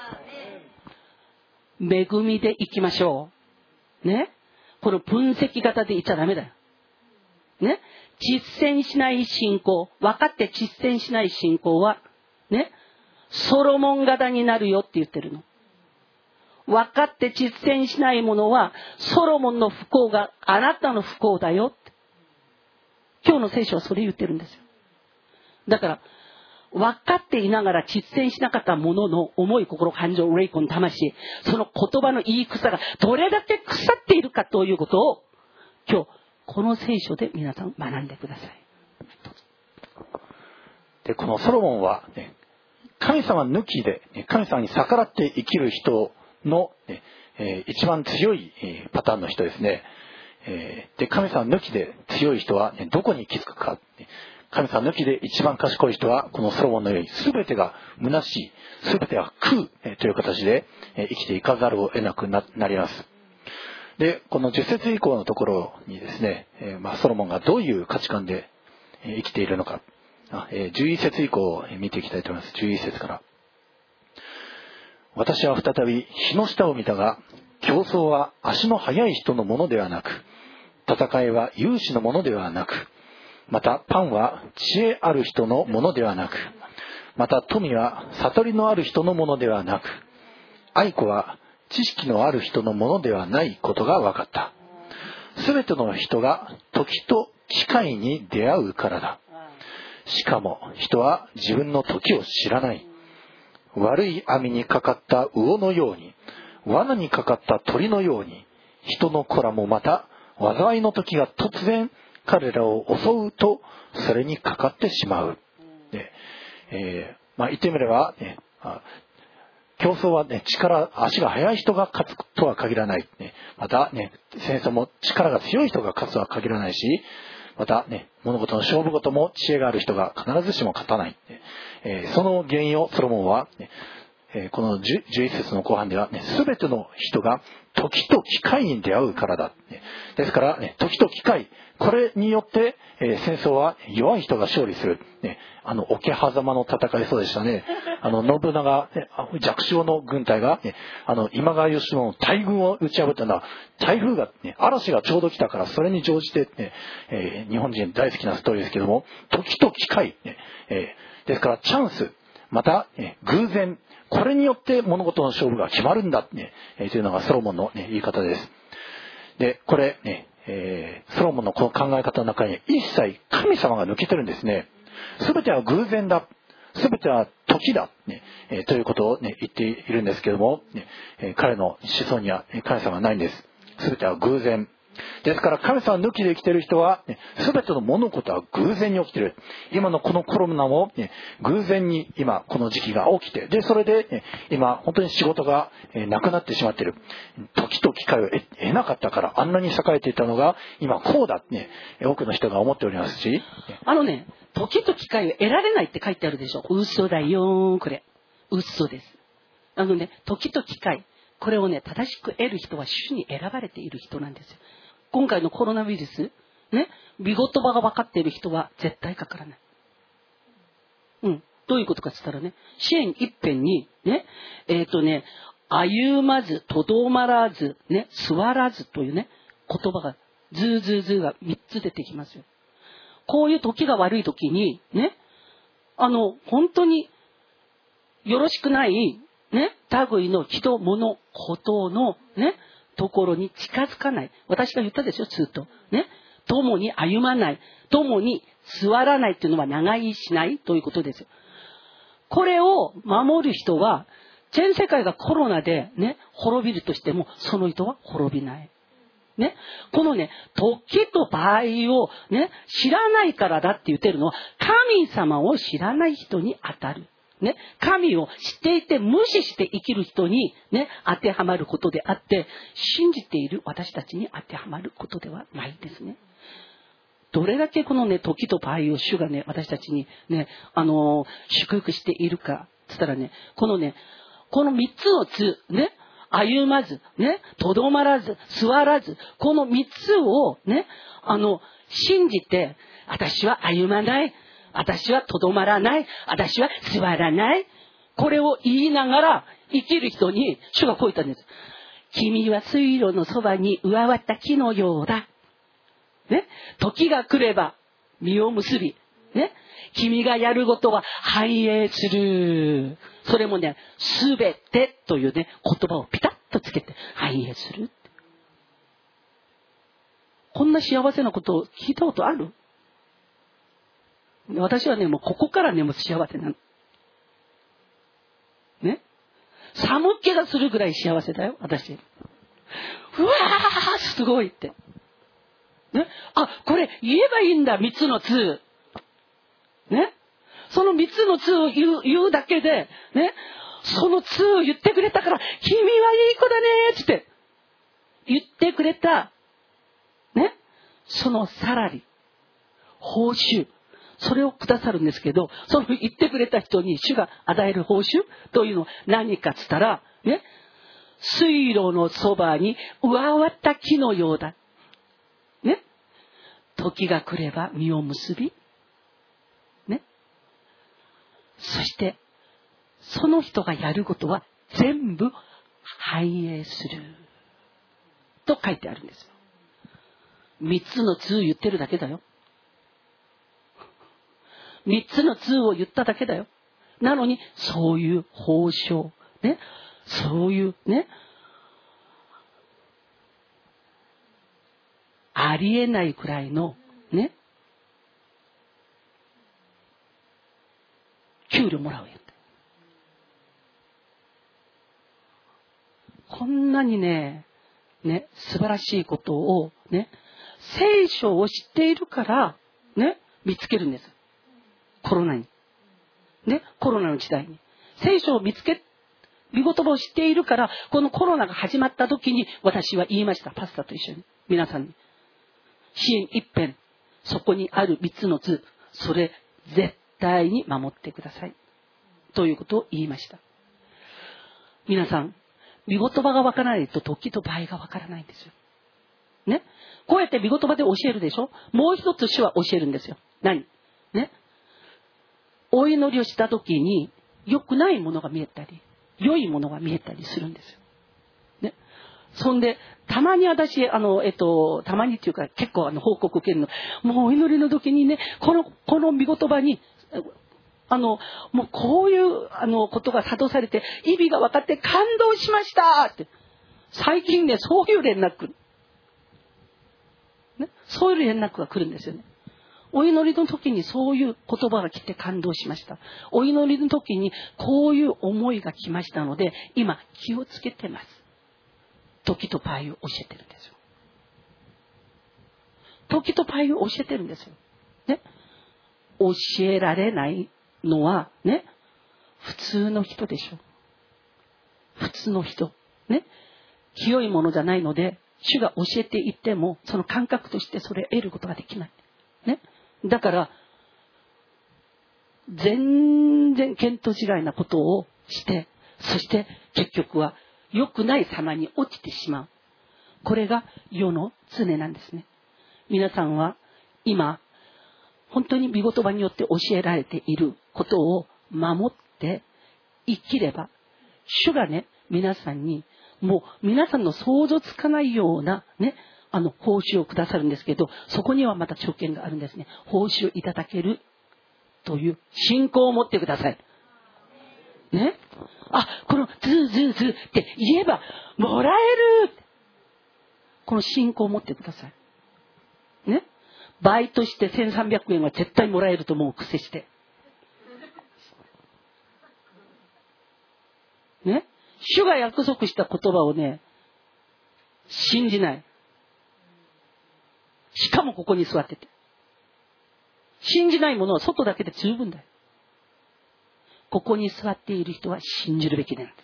恵みでいきましょう。ね。この分析型でいっちゃダメだよ。ね。実践しない信仰、分かって実践しない信仰は、ね、ソロモン型になるよって言ってるの。分かって実践しないものは、ソロモンの不幸があなたの不幸だよって。今日の聖書はそれ言ってるんですよ。だから、分かっていながら実践しなかったものの思い、心、感情、霊魂、魂、その言葉の言い草がどれだけ腐っているかということを、今日、この聖書で皆さん学んでください。 で、このソロモンは、ね、神様抜きで、神様に逆らって生きる人の、一番強いパターンの人ですね。で、神様抜きで強い人は、どこに気づくか。神様抜きで一番賢い人は、このソロモンのように全てが虚しい、全ては空という形で生きていかざるを得なくなります。で、この10節以降のところにですね、ソロモンがどういう価値観で生きているのか、11節以降を見ていきたいと思います。11節から。私は再び日の下を見たが、競争は足の速い人のものではなく、戦いは勇士のものではなく、またパンは知恵ある人のものではなく、また富は悟りのある人のものではなく、愛子は知識のある人のものではないことが分かった。すべての人が時と機会に出会うからだ。しかも人は自分の時を知らない。悪い網にかかった魚のように、罠にかかった鳥のように、人の子らもまた災いの時が突然彼らを襲うとそれにかかってしまう。で、言ってみれば、ね、競争はね、足が速い人が勝つとは限らない。ね、またね、戦争も力が強い人が勝つとは限らないし、またね、物事の勝負事も知恵がある人が必ずしも勝たない。その原因をソロモンは、ね、この11節の後半では、ね、全ての人が時と機会に出会うからだ。ですから、ね、時と機会、これによって、戦争は弱い人が勝利する。ね、桶狭間の戦いそうでしたね。信長、ね、弱小の軍隊が、ね、今川義元の大軍を打ち破ったのは、台風が、ね、嵐がちょうど来たから、それに乗じて、ね、日本人大好きなストーリーですけども、時と機会、ね、ですからチャンス、また、偶然、これによって物事の勝負が決まるんだ、ね、というのがソロモンの、ね、言い方です。で、これ、ね、ソロモンのこの考え方の中に一切神様が抜けてるんですね。すべては偶然だ。すべては時だ、ね、ということを、ね、言っているんですけども、ね、彼の思想には神様はないんです。すべては偶然。ですから神様抜きで生きている人は、ね、全ての物事は偶然に起きている。今のこのコロナも、ね、偶然に今この時期が起きて、でそれで、ね、今本当に仕事が、なくなってしまっている。時と機会を得なかったからあんなに栄えていたのが今こうだって、ね、多くの人が思っておりますし、 時と機会を得られないって書いてあるでしょ。嘘だよ、これ嘘です。時と機会、これをね、正しく得る人は主に選ばれている人なんですよ。今回のコロナウイルス、ね、見言葉が分かっている人は絶対かからない。どういうことかって言ったらね、支援一辺に、ね、歩まず、とどまらず、ね、座らずというね、言葉が、ズーズーズーが3つ出てきますよ。こういう時が悪い時に、ね、本当によろしくない、ね、類の人、物、ことの、ね、ところに近づかない。私が言ったでしょ、ずっと。ね。 共に歩まない、共に座らないっていうのは長居しないということですよ。これを守る人は、全世界がコロナでね、滅びるとしても、その人は滅びない。ね、このね、時と場合をね、知らないからだって言ってるのは、神様を知らない人に当たる。ね、神を知っていて無視して生きる人にね、当てはまることであって、信じている私たちに当てはまることではないですね。どれだけこのね、時と場合を主がね、私たちにね、祝福しているか、つったらね、この3つのつ、ね、歩まず、ね、とどまらず、座らず、この3つをね、信じて、私は歩まない、私はとどまらない、私は座らない。これを言いながら生きる人に、主がこう言ったんです。君は水路のそばに植わった木のようだ。ね、時が来れば実を結び、ね、君がやることは繁栄する。それもね、すべてというね、言葉をピタッとつけて繁栄する。こんな幸せなことを聞いたことある？私はね、もうここからね、もう幸せなの。ね。寒気がするぐらい幸せだよ、私。うわー、すごいって。ね。あ、これ言えばいいんだ、3つの2。ね。その3つの2を言うだけで、ね。その2を言ってくれたから、君はいい子だねーって言ってくれた、ね。そのサラリー、報酬、それをくださるんですけど、その言ってくれた人に主が与える報酬というのは何かっつったら、ね。水路のそばに植わった木のようだ。ね。時が来れば実を結び、ね。そして、その人がやることは全部繁栄する。と書いてあるんですよ。3つの2言ってるだけだよ。3つの2を言っただけだよ。なのに、そういう報奨、ね。そういうね、ありえないくらいのね、給料もらうやん。こんなにね、素晴らしいことをね、聖書を知っているからね、見つけるんです。コロナに。ね、コロナの時代に。聖書を見つけ、御言葉を知っているから、このコロナが始まった時に私は言いました。パスタと一緒に。皆さんに。支援一辺、そこにある3つの図、それ絶対に守ってください。ということを言いました。皆さん、御言葉がわからないと時と場合がわからないんですよ。ね。こうやって御言葉で教えるでしょ。もう一つ主は教えるんですよ。何？ね。お祈りをした時に良くないものが見えたり、良いものが見えたりするんですよ。ね。そんで、たまに私、たまにっていうか結構報告受けるの。もうお祈りの時にね、この御言葉に、もうこういうことが諭されて意味が分かって感動しましたって。最近ね、そういう連絡、ね、そういう連絡が来るんですよね。お祈りの時にそういう言葉が来て感動しました。お祈りの時にこういう思いが来ましたので、今気をつけてます。時と場合を教えてるんですよ。時と場合を教えてるんですよ。ね。教えられないのはね、普通の人でしょ。普通の人。ね。清いものじゃないので、主が教えていっても、その感覚としてそれを得ることができない。ね。だから、全然見当違いなことをして、そして結局は良くない様に落ちてしまう。これが世の常なんですね。皆さんは今、本当に御言葉によって教えられていることを守って生きれば、主がね、皆さんに、もう皆さんの想像つかないようなね、報酬をくださるんですけど、そこにはまた条件があるんですね。報酬いただけるという信仰を持ってください。ね。このズーって言えばもらえる。この信仰を持ってください。ね。 バイトして1300円は絶対もらえると思う癖して。ね。主が約束した言葉をね、信じない。しかもここに座ってて。信じないものは外だけで十分だよ。ここに座っている人は信じるべきなんです。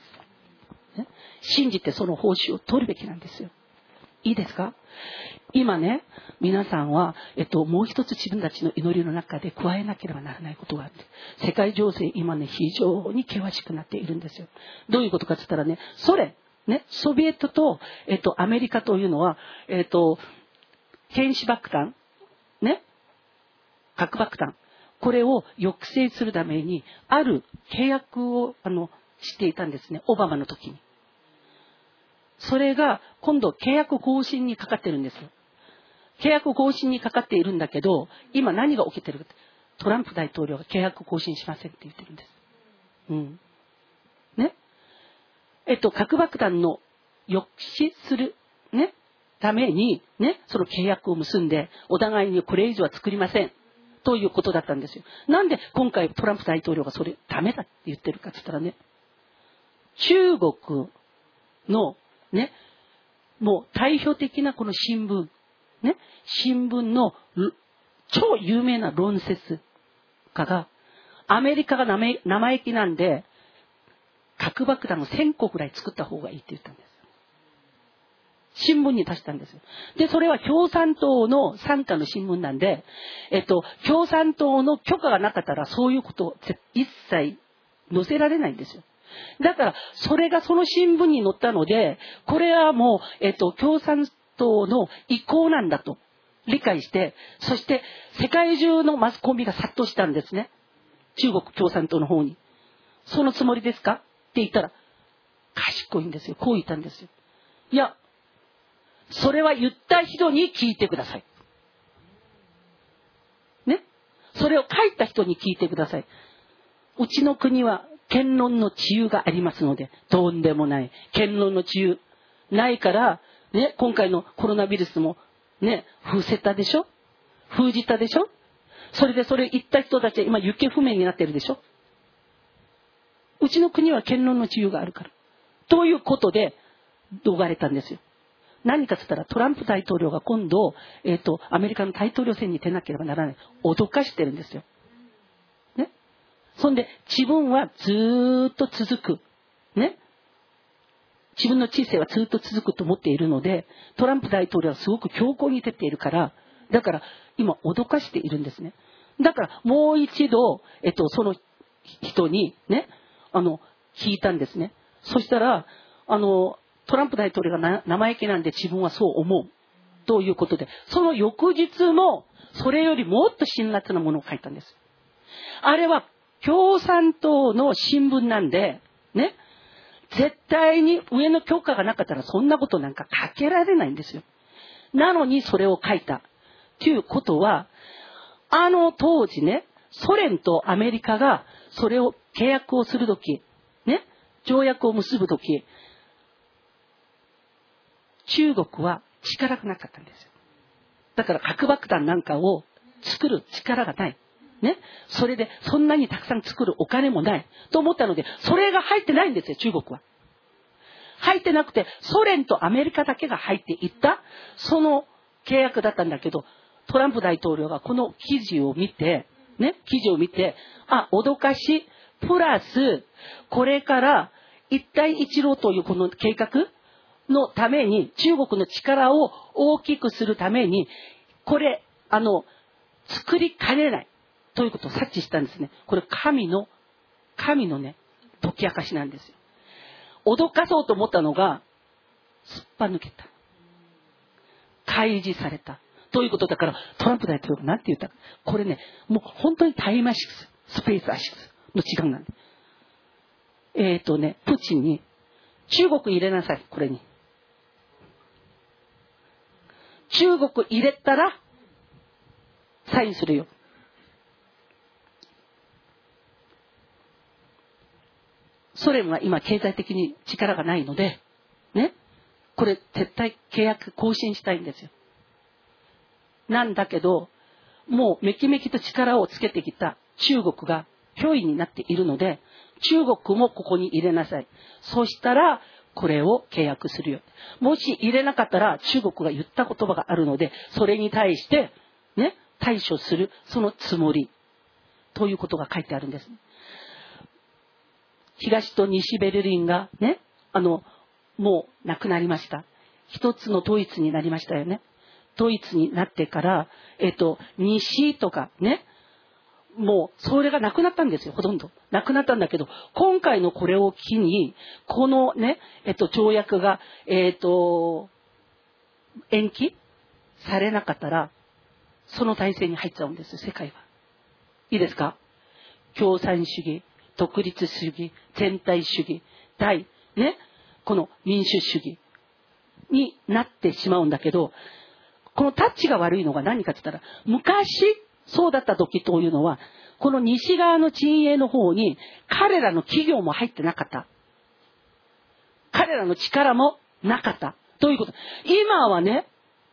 ね、信じてその報酬を取るべきなんですよ。いいですか？今ね、皆さんは、もう一つ自分たちの祈りの中で加えなければならないことがあって、世界情勢今ね、非常に険しくなっているんですよ。どういうことかって言ったらね、ソ連、ね、ソビエトと、アメリカというのは、原子爆弾、ね、核爆弾、これを抑制するために、ある契約を、していたんですね、オバマの時に。それが今度契約更新にかかってるんですよ。契約更新にかかっているんだけど、今何が起きてるか。トランプ大統領が契約更新しませんって言ってるんです。うん。ね。核爆弾の抑止する、ね、ために、ね、その契約を結んで、お互いにこれ以上は作りません。ということだったんですよ。なんで今回トランプ大統領がそれダメだって言ってるかって言ったらね、中国のね、もう代表的なこの新聞、ね、新聞の超有名な論説家が、アメリカが生意気なんで、核爆弾を1000個ぐらい作った方がいいって言ったんです。新聞に出したんですよ。で、それは共産党の傘下の新聞なんで、共産党の許可がなかったらそういうことを一切載せられないんですよ。だから、それがその新聞に載ったので、これはもう、共産党の意向なんだと理解して、そして世界中のマスコミが殺到したんですね。中国共産党の方に。そのつもりですかって言ったら、賢いんですよ。こう言ったんですよ。いや、それは言った人に聞いてください。ね。それを書いた人に聞いてください。うちの国は言論の自由がありますので、とんでもない。言論の自由ないから、ね、今回のコロナウイルスも、ね、封じたでしょ？それでそれ言った人たちは今行方不明になってるでしょ？うちの国は言論の自由があるから。ということで、逃れたんですよ。何かつったらトランプ大統領が今度、アメリカの大統領選に出なければならない。脅かしてるんですよ。ね。そんで、自分はずーっと続く。ね。自分の知性はずっと続くと思っているので、トランプ大統領はすごく強硬に出ているから、だから今脅かしているんですね。だからもう一度、その人にね、聞いたんですね。そしたら、トランプ大統領が生意気なんで自分はそう思う。ということで、その翌日も、それよりもっと辛辣なものを書いたんです。あれは共産党の新聞なんで、ね、絶対に上の許可がなかったらそんなことなんか書けられないんですよ。なのにそれを書いた。ということは、当時ね、ソ連とアメリカがそれを契約をするとき、ね、条約を結ぶとき、中国は力がなかったんですよ。だから核爆弾なんかを作る力がない。ね。それでそんなにたくさん作るお金もない。と思ったので、それが入ってないんですよ、中国は。入ってなくて、ソ連とアメリカだけが入っていった、その契約だったんだけど、トランプ大統領がこの記事を見て、脅かし、プラス、これから一帯一路というこの計画のために、中国の力を大きくするために、これ、作りかねないということを察知したんですね。これ神のね、解き明かしなんですよ。脅かそうと思ったのが、すっぱ抜けた。開示された。ということだから、トランプ大統領が何て言ったか。これね、もう本当にタイムアシス、スペースアシスの違いなんで。プーチンに、中国入れなさい、これに。中国入れたら、サインするよ。ソ連は今経済的に力がないので、ね、これ絶対契約更新したいんですよ。なんだけど、 もうめきめきと力をつけてきた中国が脅威になっているので、中国もここに入れなさい。そしたらこれを契約するよ。もし入れなかったら中国が言った言葉があるので、それに対してね、対処するそのつもりということが書いてあるんです。東と西ベルリンがね、もうなくなりました。一つの統一になりましたよね。統一になってから、西とかね、もうそれがなくなったんですよ。ほとんどなくなったんだけど、今回のこれを機にこのね、条約が延期されなかったら、その体制に入っちゃうんですよ、世界は。いいですか？共産主義、独立主義、全体主義、この民主主義になってしまうんだけど、このタッチが悪いのが何かって言ったら、昔そうだった時というのは、この西側の陣営の方に彼らの企業も入ってなかった。彼らの力もなかった。どういうこと？今はね、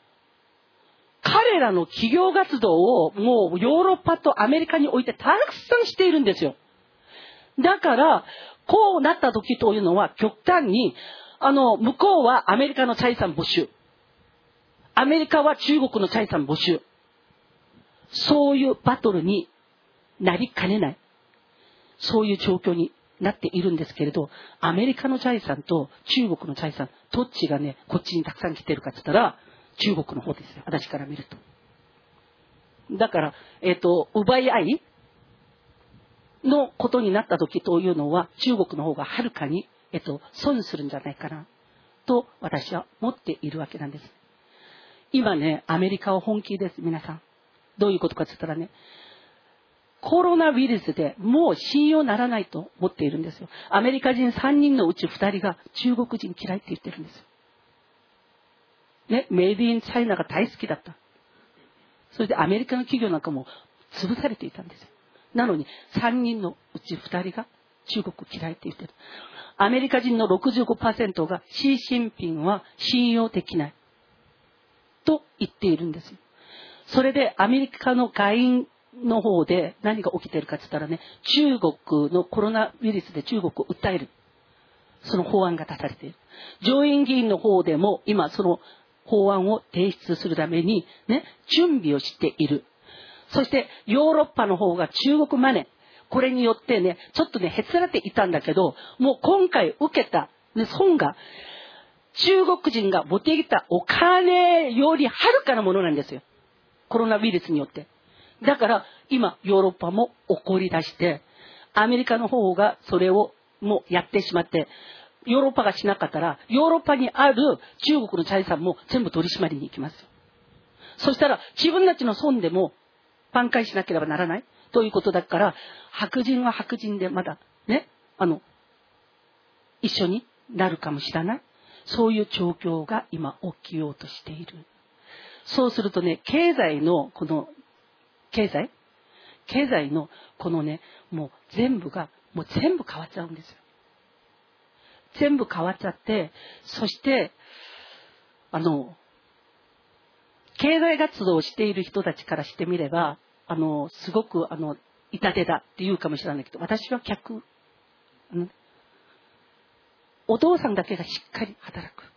彼らの企業活動をもうヨーロッパとアメリカにおいてたくさんしているんですよ。だから、こうなった時というのは極端に、向こうはアメリカの財産没収。アメリカは中国の財産没収。そういうバトルになりかねない。そういう状況になっているんですけれど、アメリカの財産と中国の財産、どっちがね、こっちにたくさん来てるかって言ったら、中国の方ですよ。私から見ると。だから、奪い合いのことになった時というのは、中国の方がはるかに、損するんじゃないかな、と私は思っているわけなんです。今ね、アメリカは本気です、皆さん。どういうことかって言ったらね、コロナウイルスでもう信用ならないと思っているんですよ。アメリカ人3人のうち2人が中国人嫌いって言ってるんですよ。ね、メイドインチャイナが大好きだった。それでアメリカの企業なんかも潰されていたんですよ。なのに3人のうち2人が中国嫌いって言ってる。アメリカ人の 65% がシー・シンピンは信用できないと言っているんですよ。それでアメリカの下院の方で何が起きているかって言ったらね、中国のコロナウイルスで中国を訴えるその法案が出されている。上院議員の方でも今その法案を提出するためにね、準備をしている。そしてヨーロッパの方が中国マネー、これによってね、ちょっとね、へつらっていたんだけど、もう今回受けた、ね、損が、中国人が持ってきたお金よりはるかなものなんですよ。コロナウイルスによって。だから今ヨーロッパも怒り出して、アメリカの方がそれをもうやってしまって、ヨーロッパがしなかったら、ヨーロッパにある中国の財産も全部取り締まりに行きますよ。そしたら自分たちの損でも挽回しなければならないということだから、白人は白人でまだね、一緒になるかもしれない。そういう状況が今起きようとしている。そうするとね、経済のこのこのね、もう全部変わっちゃうんですよ。全部変わっちゃって、そして経済活動をしている人たちからしてみれば、すごく痛手だって言うかもしれないけど、私はお父さんだけがしっかり働く。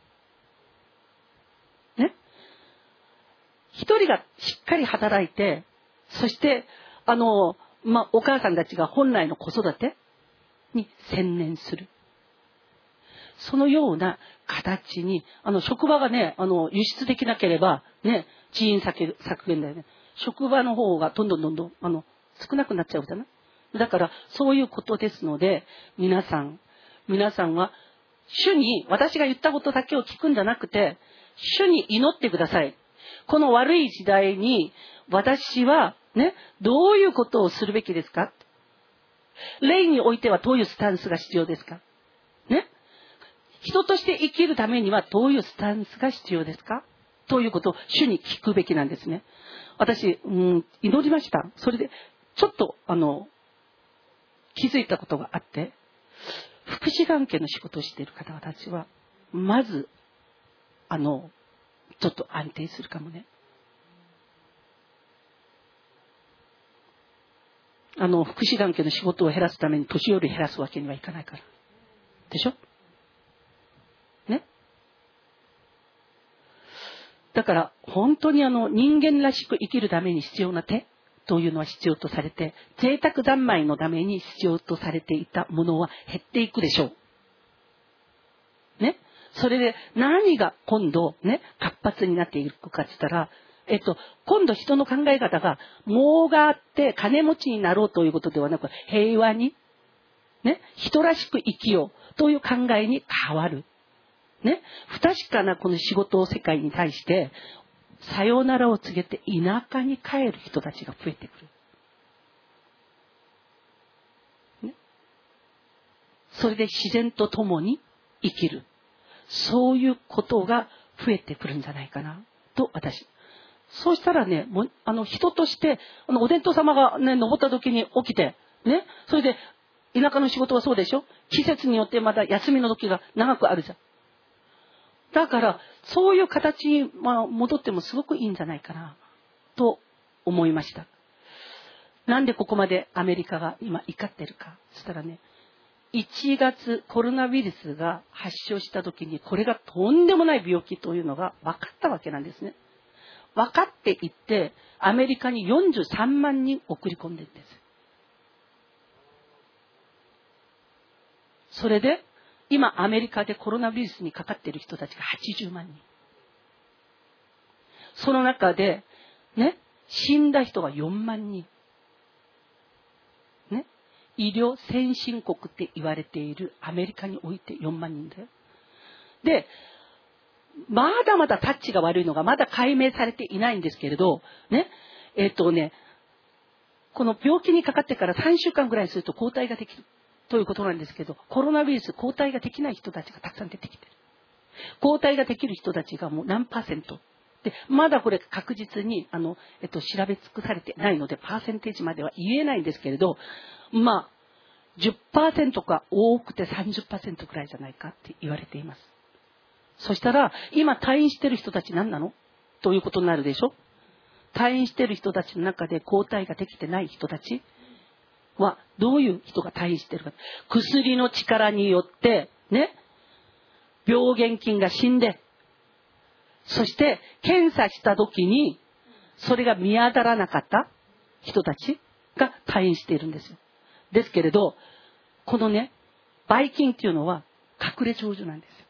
ね。一人がしっかり働いて、そして、お母さんたちが本来の子育てに専念する。そのような形に、職場がね、輸出できなければ、ね、人員削減だよね。職場の方がどんどん少なくなっちゃうじゃない。だから、そういうことですので、皆さんは、主に私が言ったことだけを聞くんじゃなくて、主に祈ってください。この悪い時代に私はね、どういうことをするべきですか？霊においてはどういうスタンスが必要ですか？ね？人として生きるためにはどういうスタンスが必要ですか？ということを主に聞くべきなんですね。私、祈りました。それでちょっと気づいたことがあって、福祉関係の仕事をしている方たちはまずちょっと安定するかもね。 福祉関係の仕事を減らすために年寄り減らすわけにはいかないから。でしょ？ね。だから本当に人間らしく生きるために必要な手というのは必要とされて、贅沢三昧のために必要とされていたものは減っていくでしょう。ね。それで何が今度ね、活発になっていくかって言ったら、今度人の考え方が、儲があって金持ちになろうということではなく、平和に、ね、人らしく生きようという考えに変わる。ね、不確かなこの仕事世界に対して、さよならを告げて田舎に帰る人たちが増えてくる。ね、それで自然と共に生きる。そういうことが増えてくるんじゃないかな、と私。そうしたらね、人として、お天道様がね、登った時に起きて、ね、それで、田舎の仕事はそうでしょ？季節によってまた休みの時が長くあるじゃん。だから、そういう形に戻ってもすごくいいんじゃないかな、と思いました。なんでここまでアメリカが今怒ってるか。そしたらね、1月コロナウイルスが発症した時に、これがとんでもない病気というのが分かったわけなんですね。分かっていって、アメリカに43万人送り込んでるんです。それで、今アメリカでコロナウイルスにかかっている人たちが80万人。その中で、ね、死んだ人が4万人。ね、医療先進国って言われているアメリカにおいて4万人だよ。で、まだまだタッチが悪いのがまだ解明されていないんですけれど、ね、この病気にかかってから3週間ぐらいすると抗体ができるということなんですけど、コロナウイルス抗体ができない人たちがたくさん出てきている。抗体ができる人たちがもう何%で、まだこれ確実に調べ尽くされてないのでパーセンテージまでは言えないんですけれど、まあ 10% か多くて 30% くらいじゃないかって言われています。そしたら今退院してる人たち何なのということになるでしょ。退院してる人たちの中で抗体ができてない人たちはどういう人が退院してるか。薬の力によってね、病原菌が死んで、そして検査した時にそれが見当たらなかった人たちが退院しているんですよ。ですけれど、このね、ばい菌っていうのは隠れ長寿なんですよ。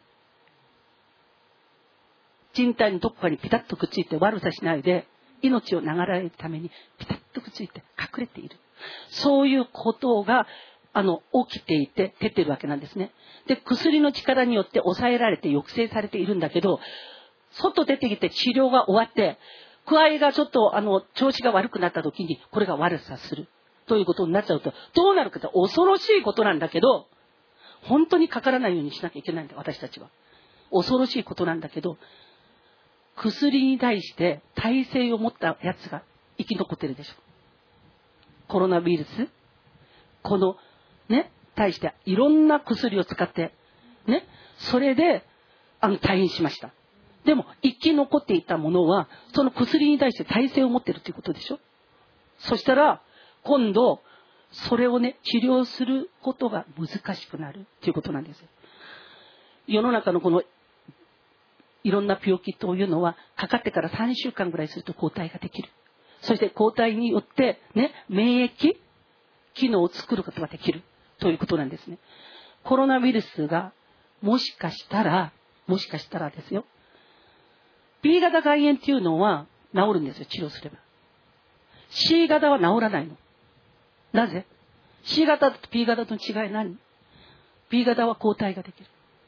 人体のどこかにピタッとくっついて悪さしないで命を流れるためにピタッとくっついて隠れている。そういうことが起きていて出てるわけなんですね。で、薬の力によって抑えられて抑制されているんだけど、外出てきて治療が終わって具合がちょっと調子が悪くなった時にこれが悪さするということになっちゃうとどうなるかって恐ろしいことなんだけど、本当にかからないようにしなきゃいけないんだ、私たちは。恐ろしいことなんだけど、薬に対して耐性を持ったやつが生き残ってるでしょ。コロナウイルス、このね、対していろんな薬を使ってね、それで退院しました。でも生き残っていたものはその薬に対して耐性を持っているということでしょ。そしたら今度それをね、治療することが難しくなるということなんですよ。世の中のこのいろんな病気というのはかかってから3週間ぐらいすると抗体ができる。そして抗体によってね、免疫機能を作ることができるということなんですね。コロナウイルスがもしかしたらですよ、B 型肝炎っていうのは治るんですよ、治療すれば。C 型は治らないの。なぜ？ C 型と B 型との違い何？ B 型は抗体ができる。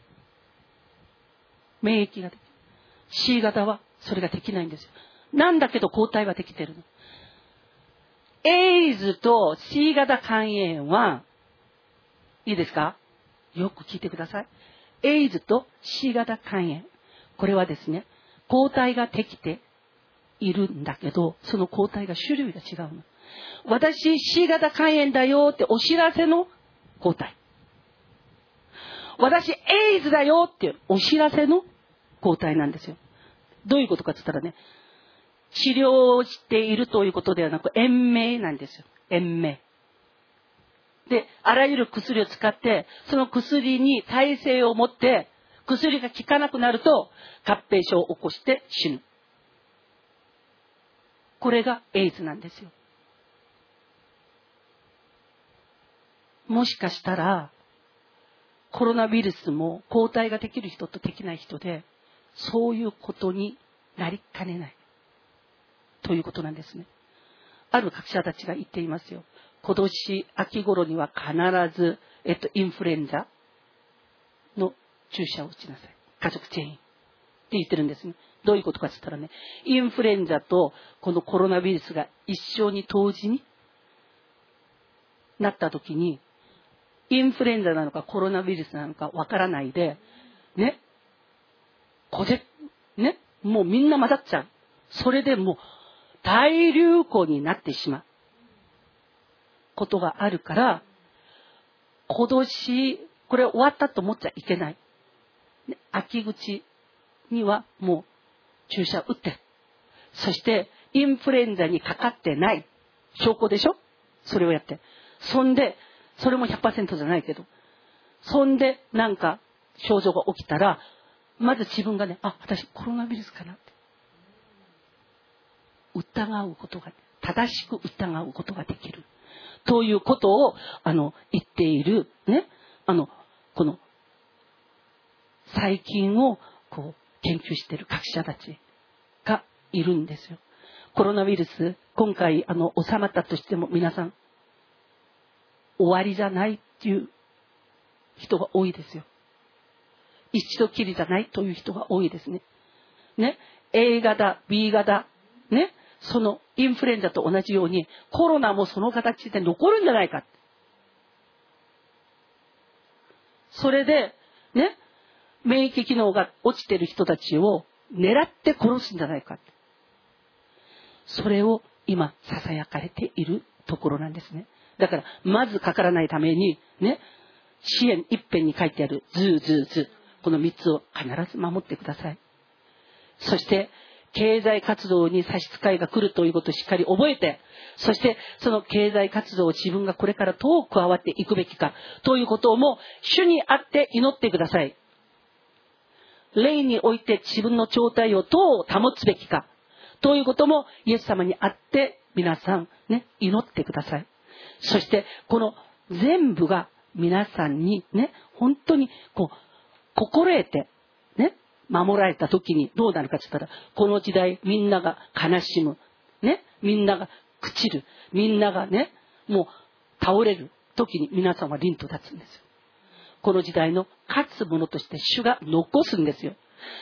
免疫ができる。C 型はそれができないんですよ。なんだけど抗体はできてるの。エイズと C 型肝炎はいいですか？よく聞いてください。エイズと C 型肝炎、これはですね、抗体ができているんだけど、その抗体が種類が違うの。私 C 型肝炎だよってお知らせの抗体。私エイズだよってお知らせの抗体なんですよ。どういうことかって言ったらね、治療をしているということではなく延命なんですよ。延命。 で、あらゆる薬を使って、その薬に耐性を持って、薬が効かなくなると、合併症を起こして死ぬ。これがエイズなんですよ。もしかしたら、コロナウイルスも抗体ができる人とできない人で、そういうことになりかねない。ということなんですね。ある学者たちが言っていますよ。今年秋頃には必ず、インフルエンザの注射を打ちなさい。家族全員。って言ってるんですね。どういうことかって言ったらね、インフルエンザとこのコロナウイルスが一緒に同時になった時に、インフルエンザなのかコロナウイルスなのかわからないで、ね、もうみんな混ざっちゃう。それでもう大流行になってしまうことがあるから、今年、これ終わったと思っちゃいけない。秋口にはもう注射打って。そして、インフルエンザにかかってない証拠でしょ？それをやって。そんで、それも 100% じゃないけど。そんで、なんか、症状が起きたら、まず自分がね、私コロナウイルスかなって。疑うことが、正しく疑うことができる。ということを、言っている、ね、この、細菌を、研究している学者たちがいるんですよ。コロナウイルス、今回、収まったとしても皆さん、終わりじゃないっていう人が多いですよ。一度きりじゃないという人が多いですね。ね、A 型、B 型、ね、そのインフルエンザと同じようにコロナもその形で残るんじゃないか。それで、ね、免疫機能が落ちている人たちを狙って殺すんじゃないか。それを今囁かれているところなんですね。だから、まずかからないために、ね、支援一辺に書いてあるズ。この3つを必ず守ってください。そして、経済活動に差し支えが来るということをしっかり覚えて、そしてその経済活動を自分がこれからどう加わっていくべきかということをも主にあって祈ってください。霊において自分の状態をどう保つべきかということもイエス様にあって皆さんね、祈ってください。そしてこの全部が皆さんにね、本当に心得てね、守られた時にどうなるかって言ったら、この時代みんなが悲しむ、ね、みんなが朽ちる、みんながね、もう倒れる時に皆さんは凛と立つんですよ。この時代の勝つ者として主が残すんですよ。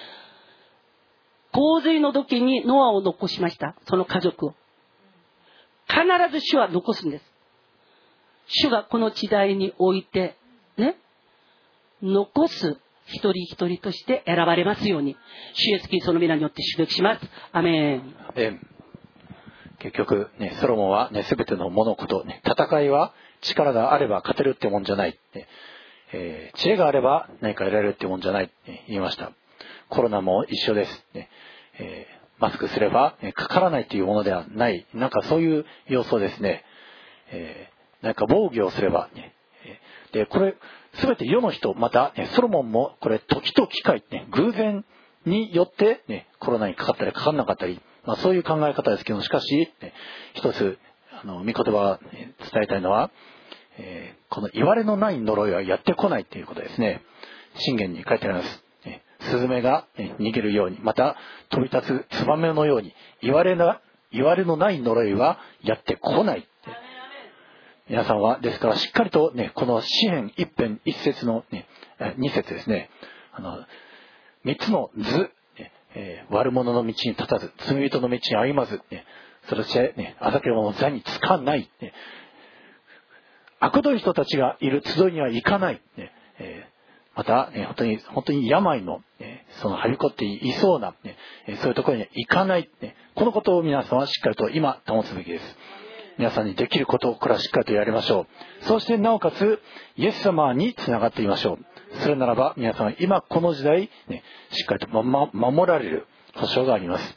洪水の時にノアを残しました。その家族を。必ず主は残すんです。主がこの時代において、ね、残す一人一人として選ばれますように、主イエスキリストの皆によって祝福します。アメン。 アメン。結局ね、ソロモンはね、すべての物事、ね、戦いは力があれば勝てるってもんじゃない、ね、知恵があれば何か得られるってもんじゃない、ね、言いました。コロナも一緒です、ね。マスクすれば、ね、かからないというものではない、なんかそういう要素ですね。なんか防御をすれば、ね、でこれ全て世の人、また、ね、ソロモンもこれ時と機会、ね、偶然によって、ね、コロナにかかったりかかんなかったり、そういう考え方ですけど、しかし、ね、一つ御言葉を伝えたいのは、この言われのない呪いはやってこないということですね。箴言に書いてあります。スズメが逃げるように、また飛び立つツバメのように言われのない呪いはやってこない。皆さんはですからしっかりとね、この詩編一編一節のね、二節ですね、三つの図、悪者の道に立たず、罪人の道に歩まず、そしてね、あざける者の座につかない、悪どい人たちがいる集いには行かない、また、本当に病の、そのはびこっていそうな、そういうところには行かない、このことを皆さんはしっかりと今保つべきです。皆さんにできることをこれはしっかりとやりましょう。そしてなおかつイエス様につながっていましょう。それならば皆さんは今この時代、しっかりと守られる保証があります。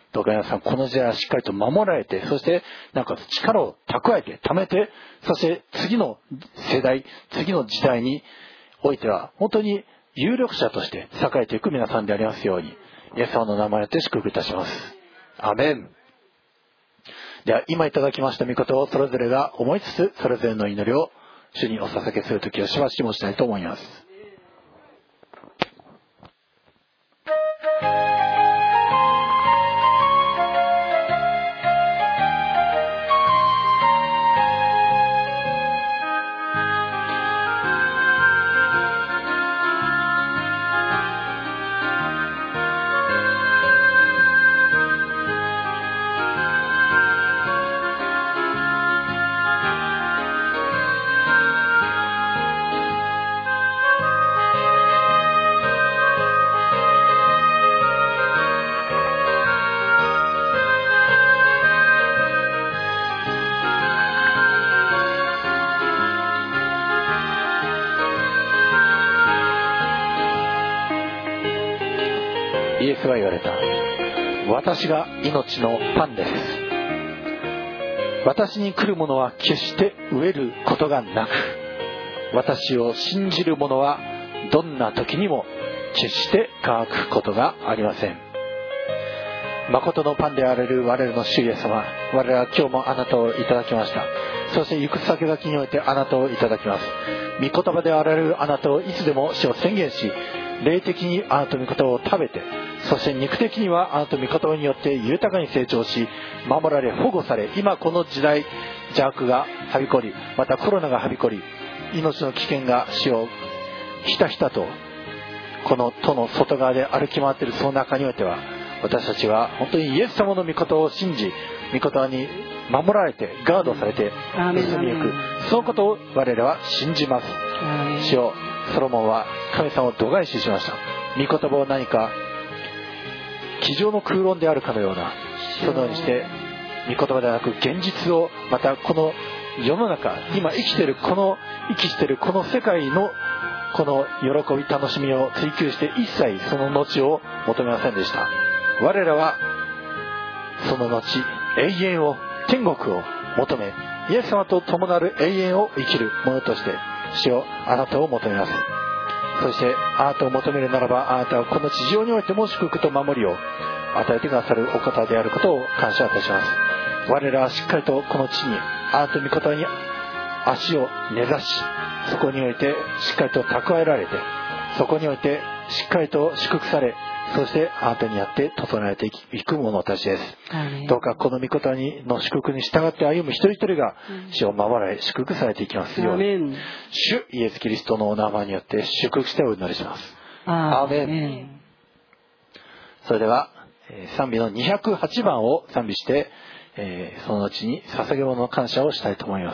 どうか皆さんこの時代はしっかりと守られて、そしてなんか力を蓄えて貯めて、そして次の世代、次の時代においては本当に有力者として栄えていく皆さんでありますように、イエス様の名前によって祝福いたします。アメン。では今いただきました御言葉をそれぞれが思いつつ、それぞれの祈りを主にお捧げするときをしばしもしたいと思います。イエスは言われた。私が命のパンです。私に来る者は決して飢えることがなく、私を信じる者はどんな時にも決して乾くことがありません。誠のパンであられる我らの主イエス様、我らは今日もあなたをいただきました。そして行く先々においてあなたをいただきます。御言葉であられるあなたをいつでも主を宣言し、霊的にあなたの御言葉を食べて、そして肉的にはあなたの御言葉によって豊かに成長し、守られ保護され、今この時代邪悪がはびこり、またコロナがはびこり、命の危険が死をひたひたとこの都の外側で歩き回っているその中においては、私たちは本当にイエス様の御言葉を信じ、御言葉に守られてガードされて進みゆく、そのことを我らは信じます。主よ、ソロモンは神様を度外視しました。御言葉を何か机上の空論であるかのような、そのようにして御言葉ではなく現実を、またこの世の中、今生きているこの世界のこの喜び楽しみを追求して、一切その後を求めませんでした。我らはその後永遠を、天国を求め、イエス様と共なる永遠を生きる者として主よ、あなたを求めます。そしてあなたを求めるならば、あなたはこの地上においても祝福と守りを与えてくださるお方であることを感謝いたします。我らはしっかりとこの地にあなたの御言葉に足を根ざし、そこにおいてしっかりと蓄えられて、そこにおいてしっかりと祝福され、そしてあなたにやって整えていく者たちです。どうかこの御言葉の祝福に従って歩む一人一人が主を守られ祝福されていきますように、主イエスキリストのお名前によって祝福してお祈りします。アーメン。それでは賛美の208番を賛美して、その後に捧げ物の感謝をしたいと思います。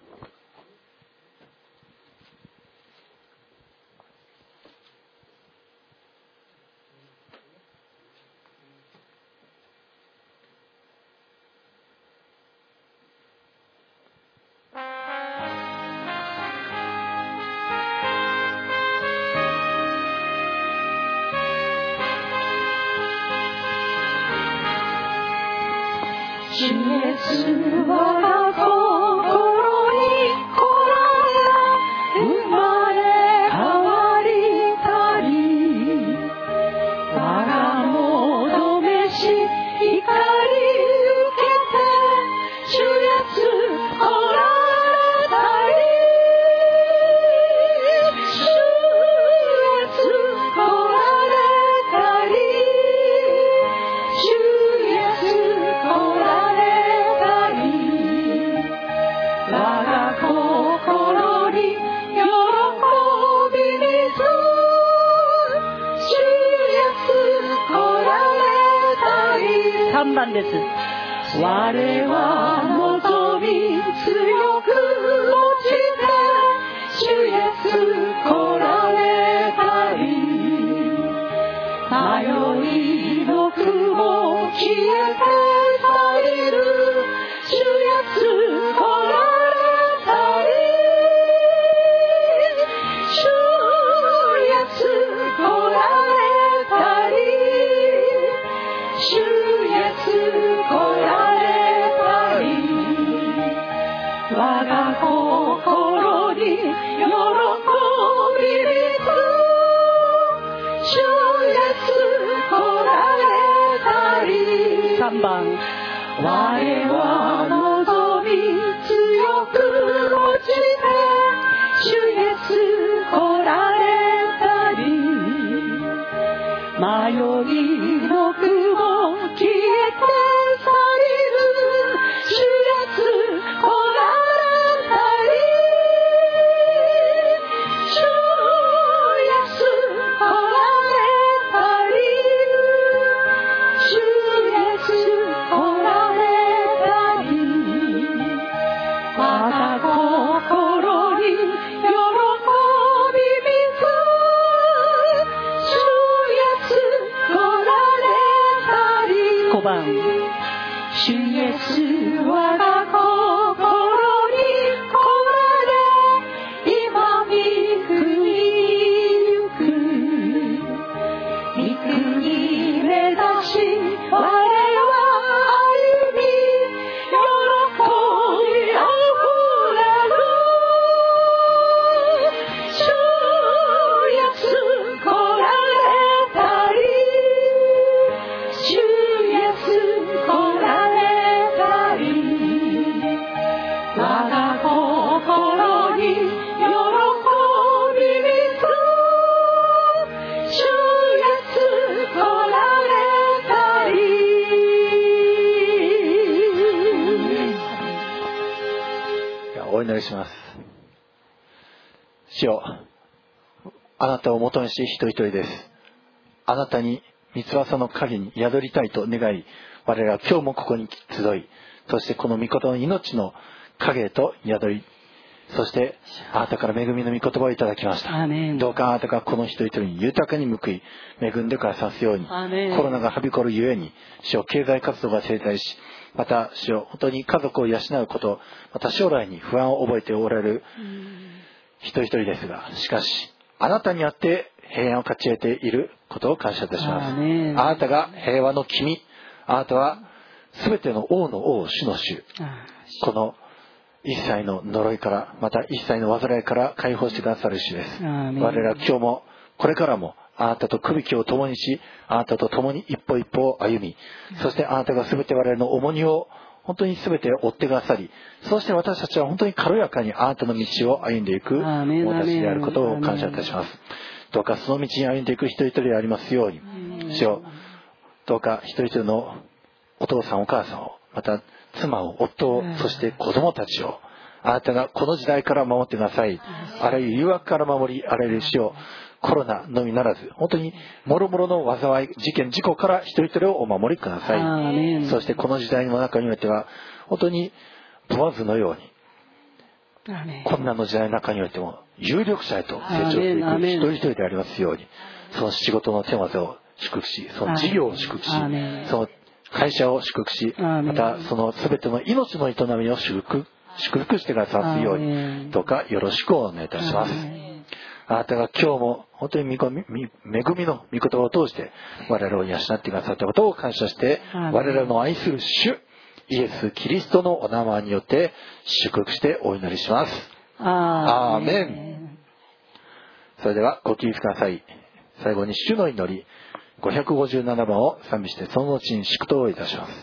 3番です。我は望み強く落ちて主イエス来られたり、迷いの雲消えて去りる主イエス来られたり、主イエス来られたり、主イエス我が心に喜び水主イエス来られたり3番我は望み強く落ちて主イエス来られたり迷いの雲消えて去りる主イエス来られたり主イエス来られたり主イエス来られたり我が心に喜び水主イエス来られたり5番主イエス我が心に来られ今御国行く御国目指し我は歩み喜びあふれる主イエス来られたり主イエス来られたり我が心に喜び水主イエス来られたりお祈りします。主よ、あなたを求めし人一人です。あなたに三翼の影に宿りたいと願い、我らは今日もここに集い、そしてこの御言葉の命の影へと宿り、そしてあなたから恵みの御言葉をいただきました。どうかあなたがこの人一人に豊かに報い恵んでくださすように。コロナがはびこるゆえに主よ、経済活動が停滞し、また主よ、本当に家族を養うこと、また将来に不安を覚えておられる人一人ですが、しかしあなたにあって平安を勝ち得ていることを感謝いたします。あなたが平和の君、あなたは全ての王の王、主の主、この一切の呪いから、また一切の災いから解放してくださる主です。我々は今日もこれからもあなたと首輝を共にし、あなたと共に一歩一歩歩み、そしてあなたが全て我々の重荷を本当に全て追ってくださり、そして私たちは本当に軽やかにあなたの道を歩んでいく者たちであることを感謝いたします。どうかその道に歩んでいく一人一人でありますように、主よ、どうか一人一人のお父さんお母さんを、また妻を、夫を、そして子供たちをあなたがこの時代から守ってください。あらゆる誘惑から守り、あらゆる死をコロナのみならず本当にもろもろの災い、事件、事故から一人一人をお守りください。そしてこの時代の中においては本当にボアズのように困難の時代の中においても有力者へと成長していく一人一人でありますように、その仕事の手技を祝福し、その事業を祝福し、その会社を祝福し、またその全ての命の営みを祝福してくださるように、どうかよろしくお願いいたします。あなたが今日も本当に恵みの御言葉を通して我々を養ってくださったことを感謝して、我々の愛する主イエス・キリストのお名前によって祝福してお祈りします。アーメン。それではご起立ください。最後に主の祈り557番を賛美して、その後に祝祷をいたします。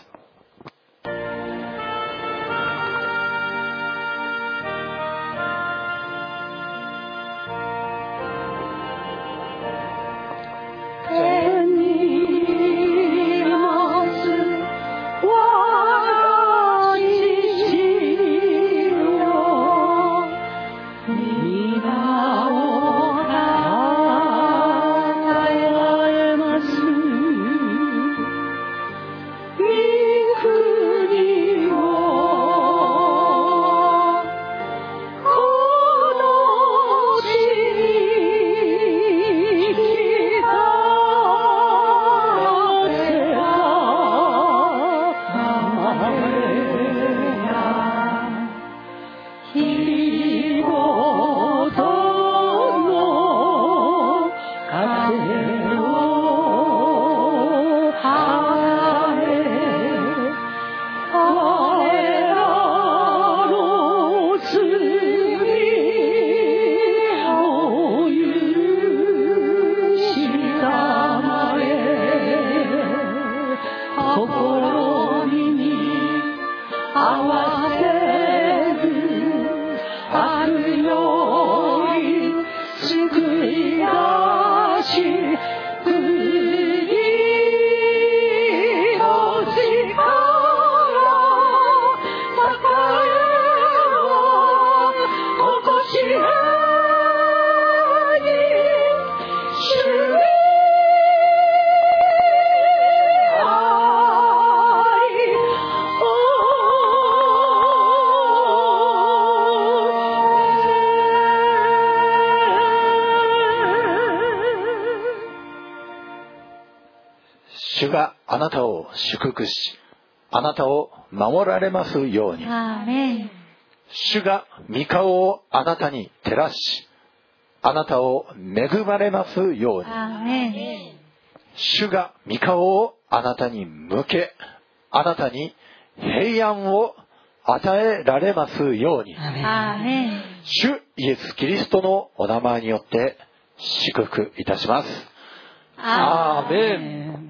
We 主があなたを祝福し、あなたを守られますように。 アーメン。 主が御顔をあなたに照らし、あなたを恵まれますように。 アーメン。 主が御顔をあなたに向け、あなたに平安を与えられますように。 アーメン。 主イエス・キリストのお名前によって祝福いたします。アーメン。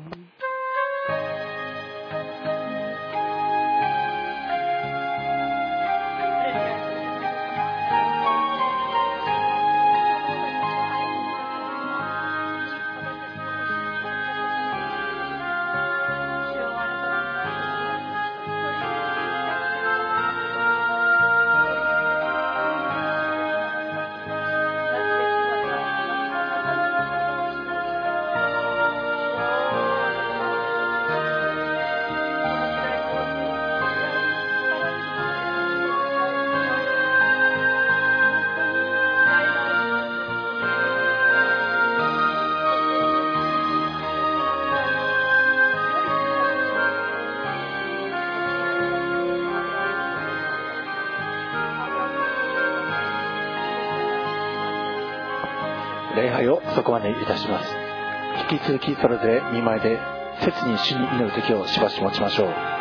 礼拝をそこまでいたします。引き続きそれぞれ見舞いで切に主に祈る時をしばし持ちましょう。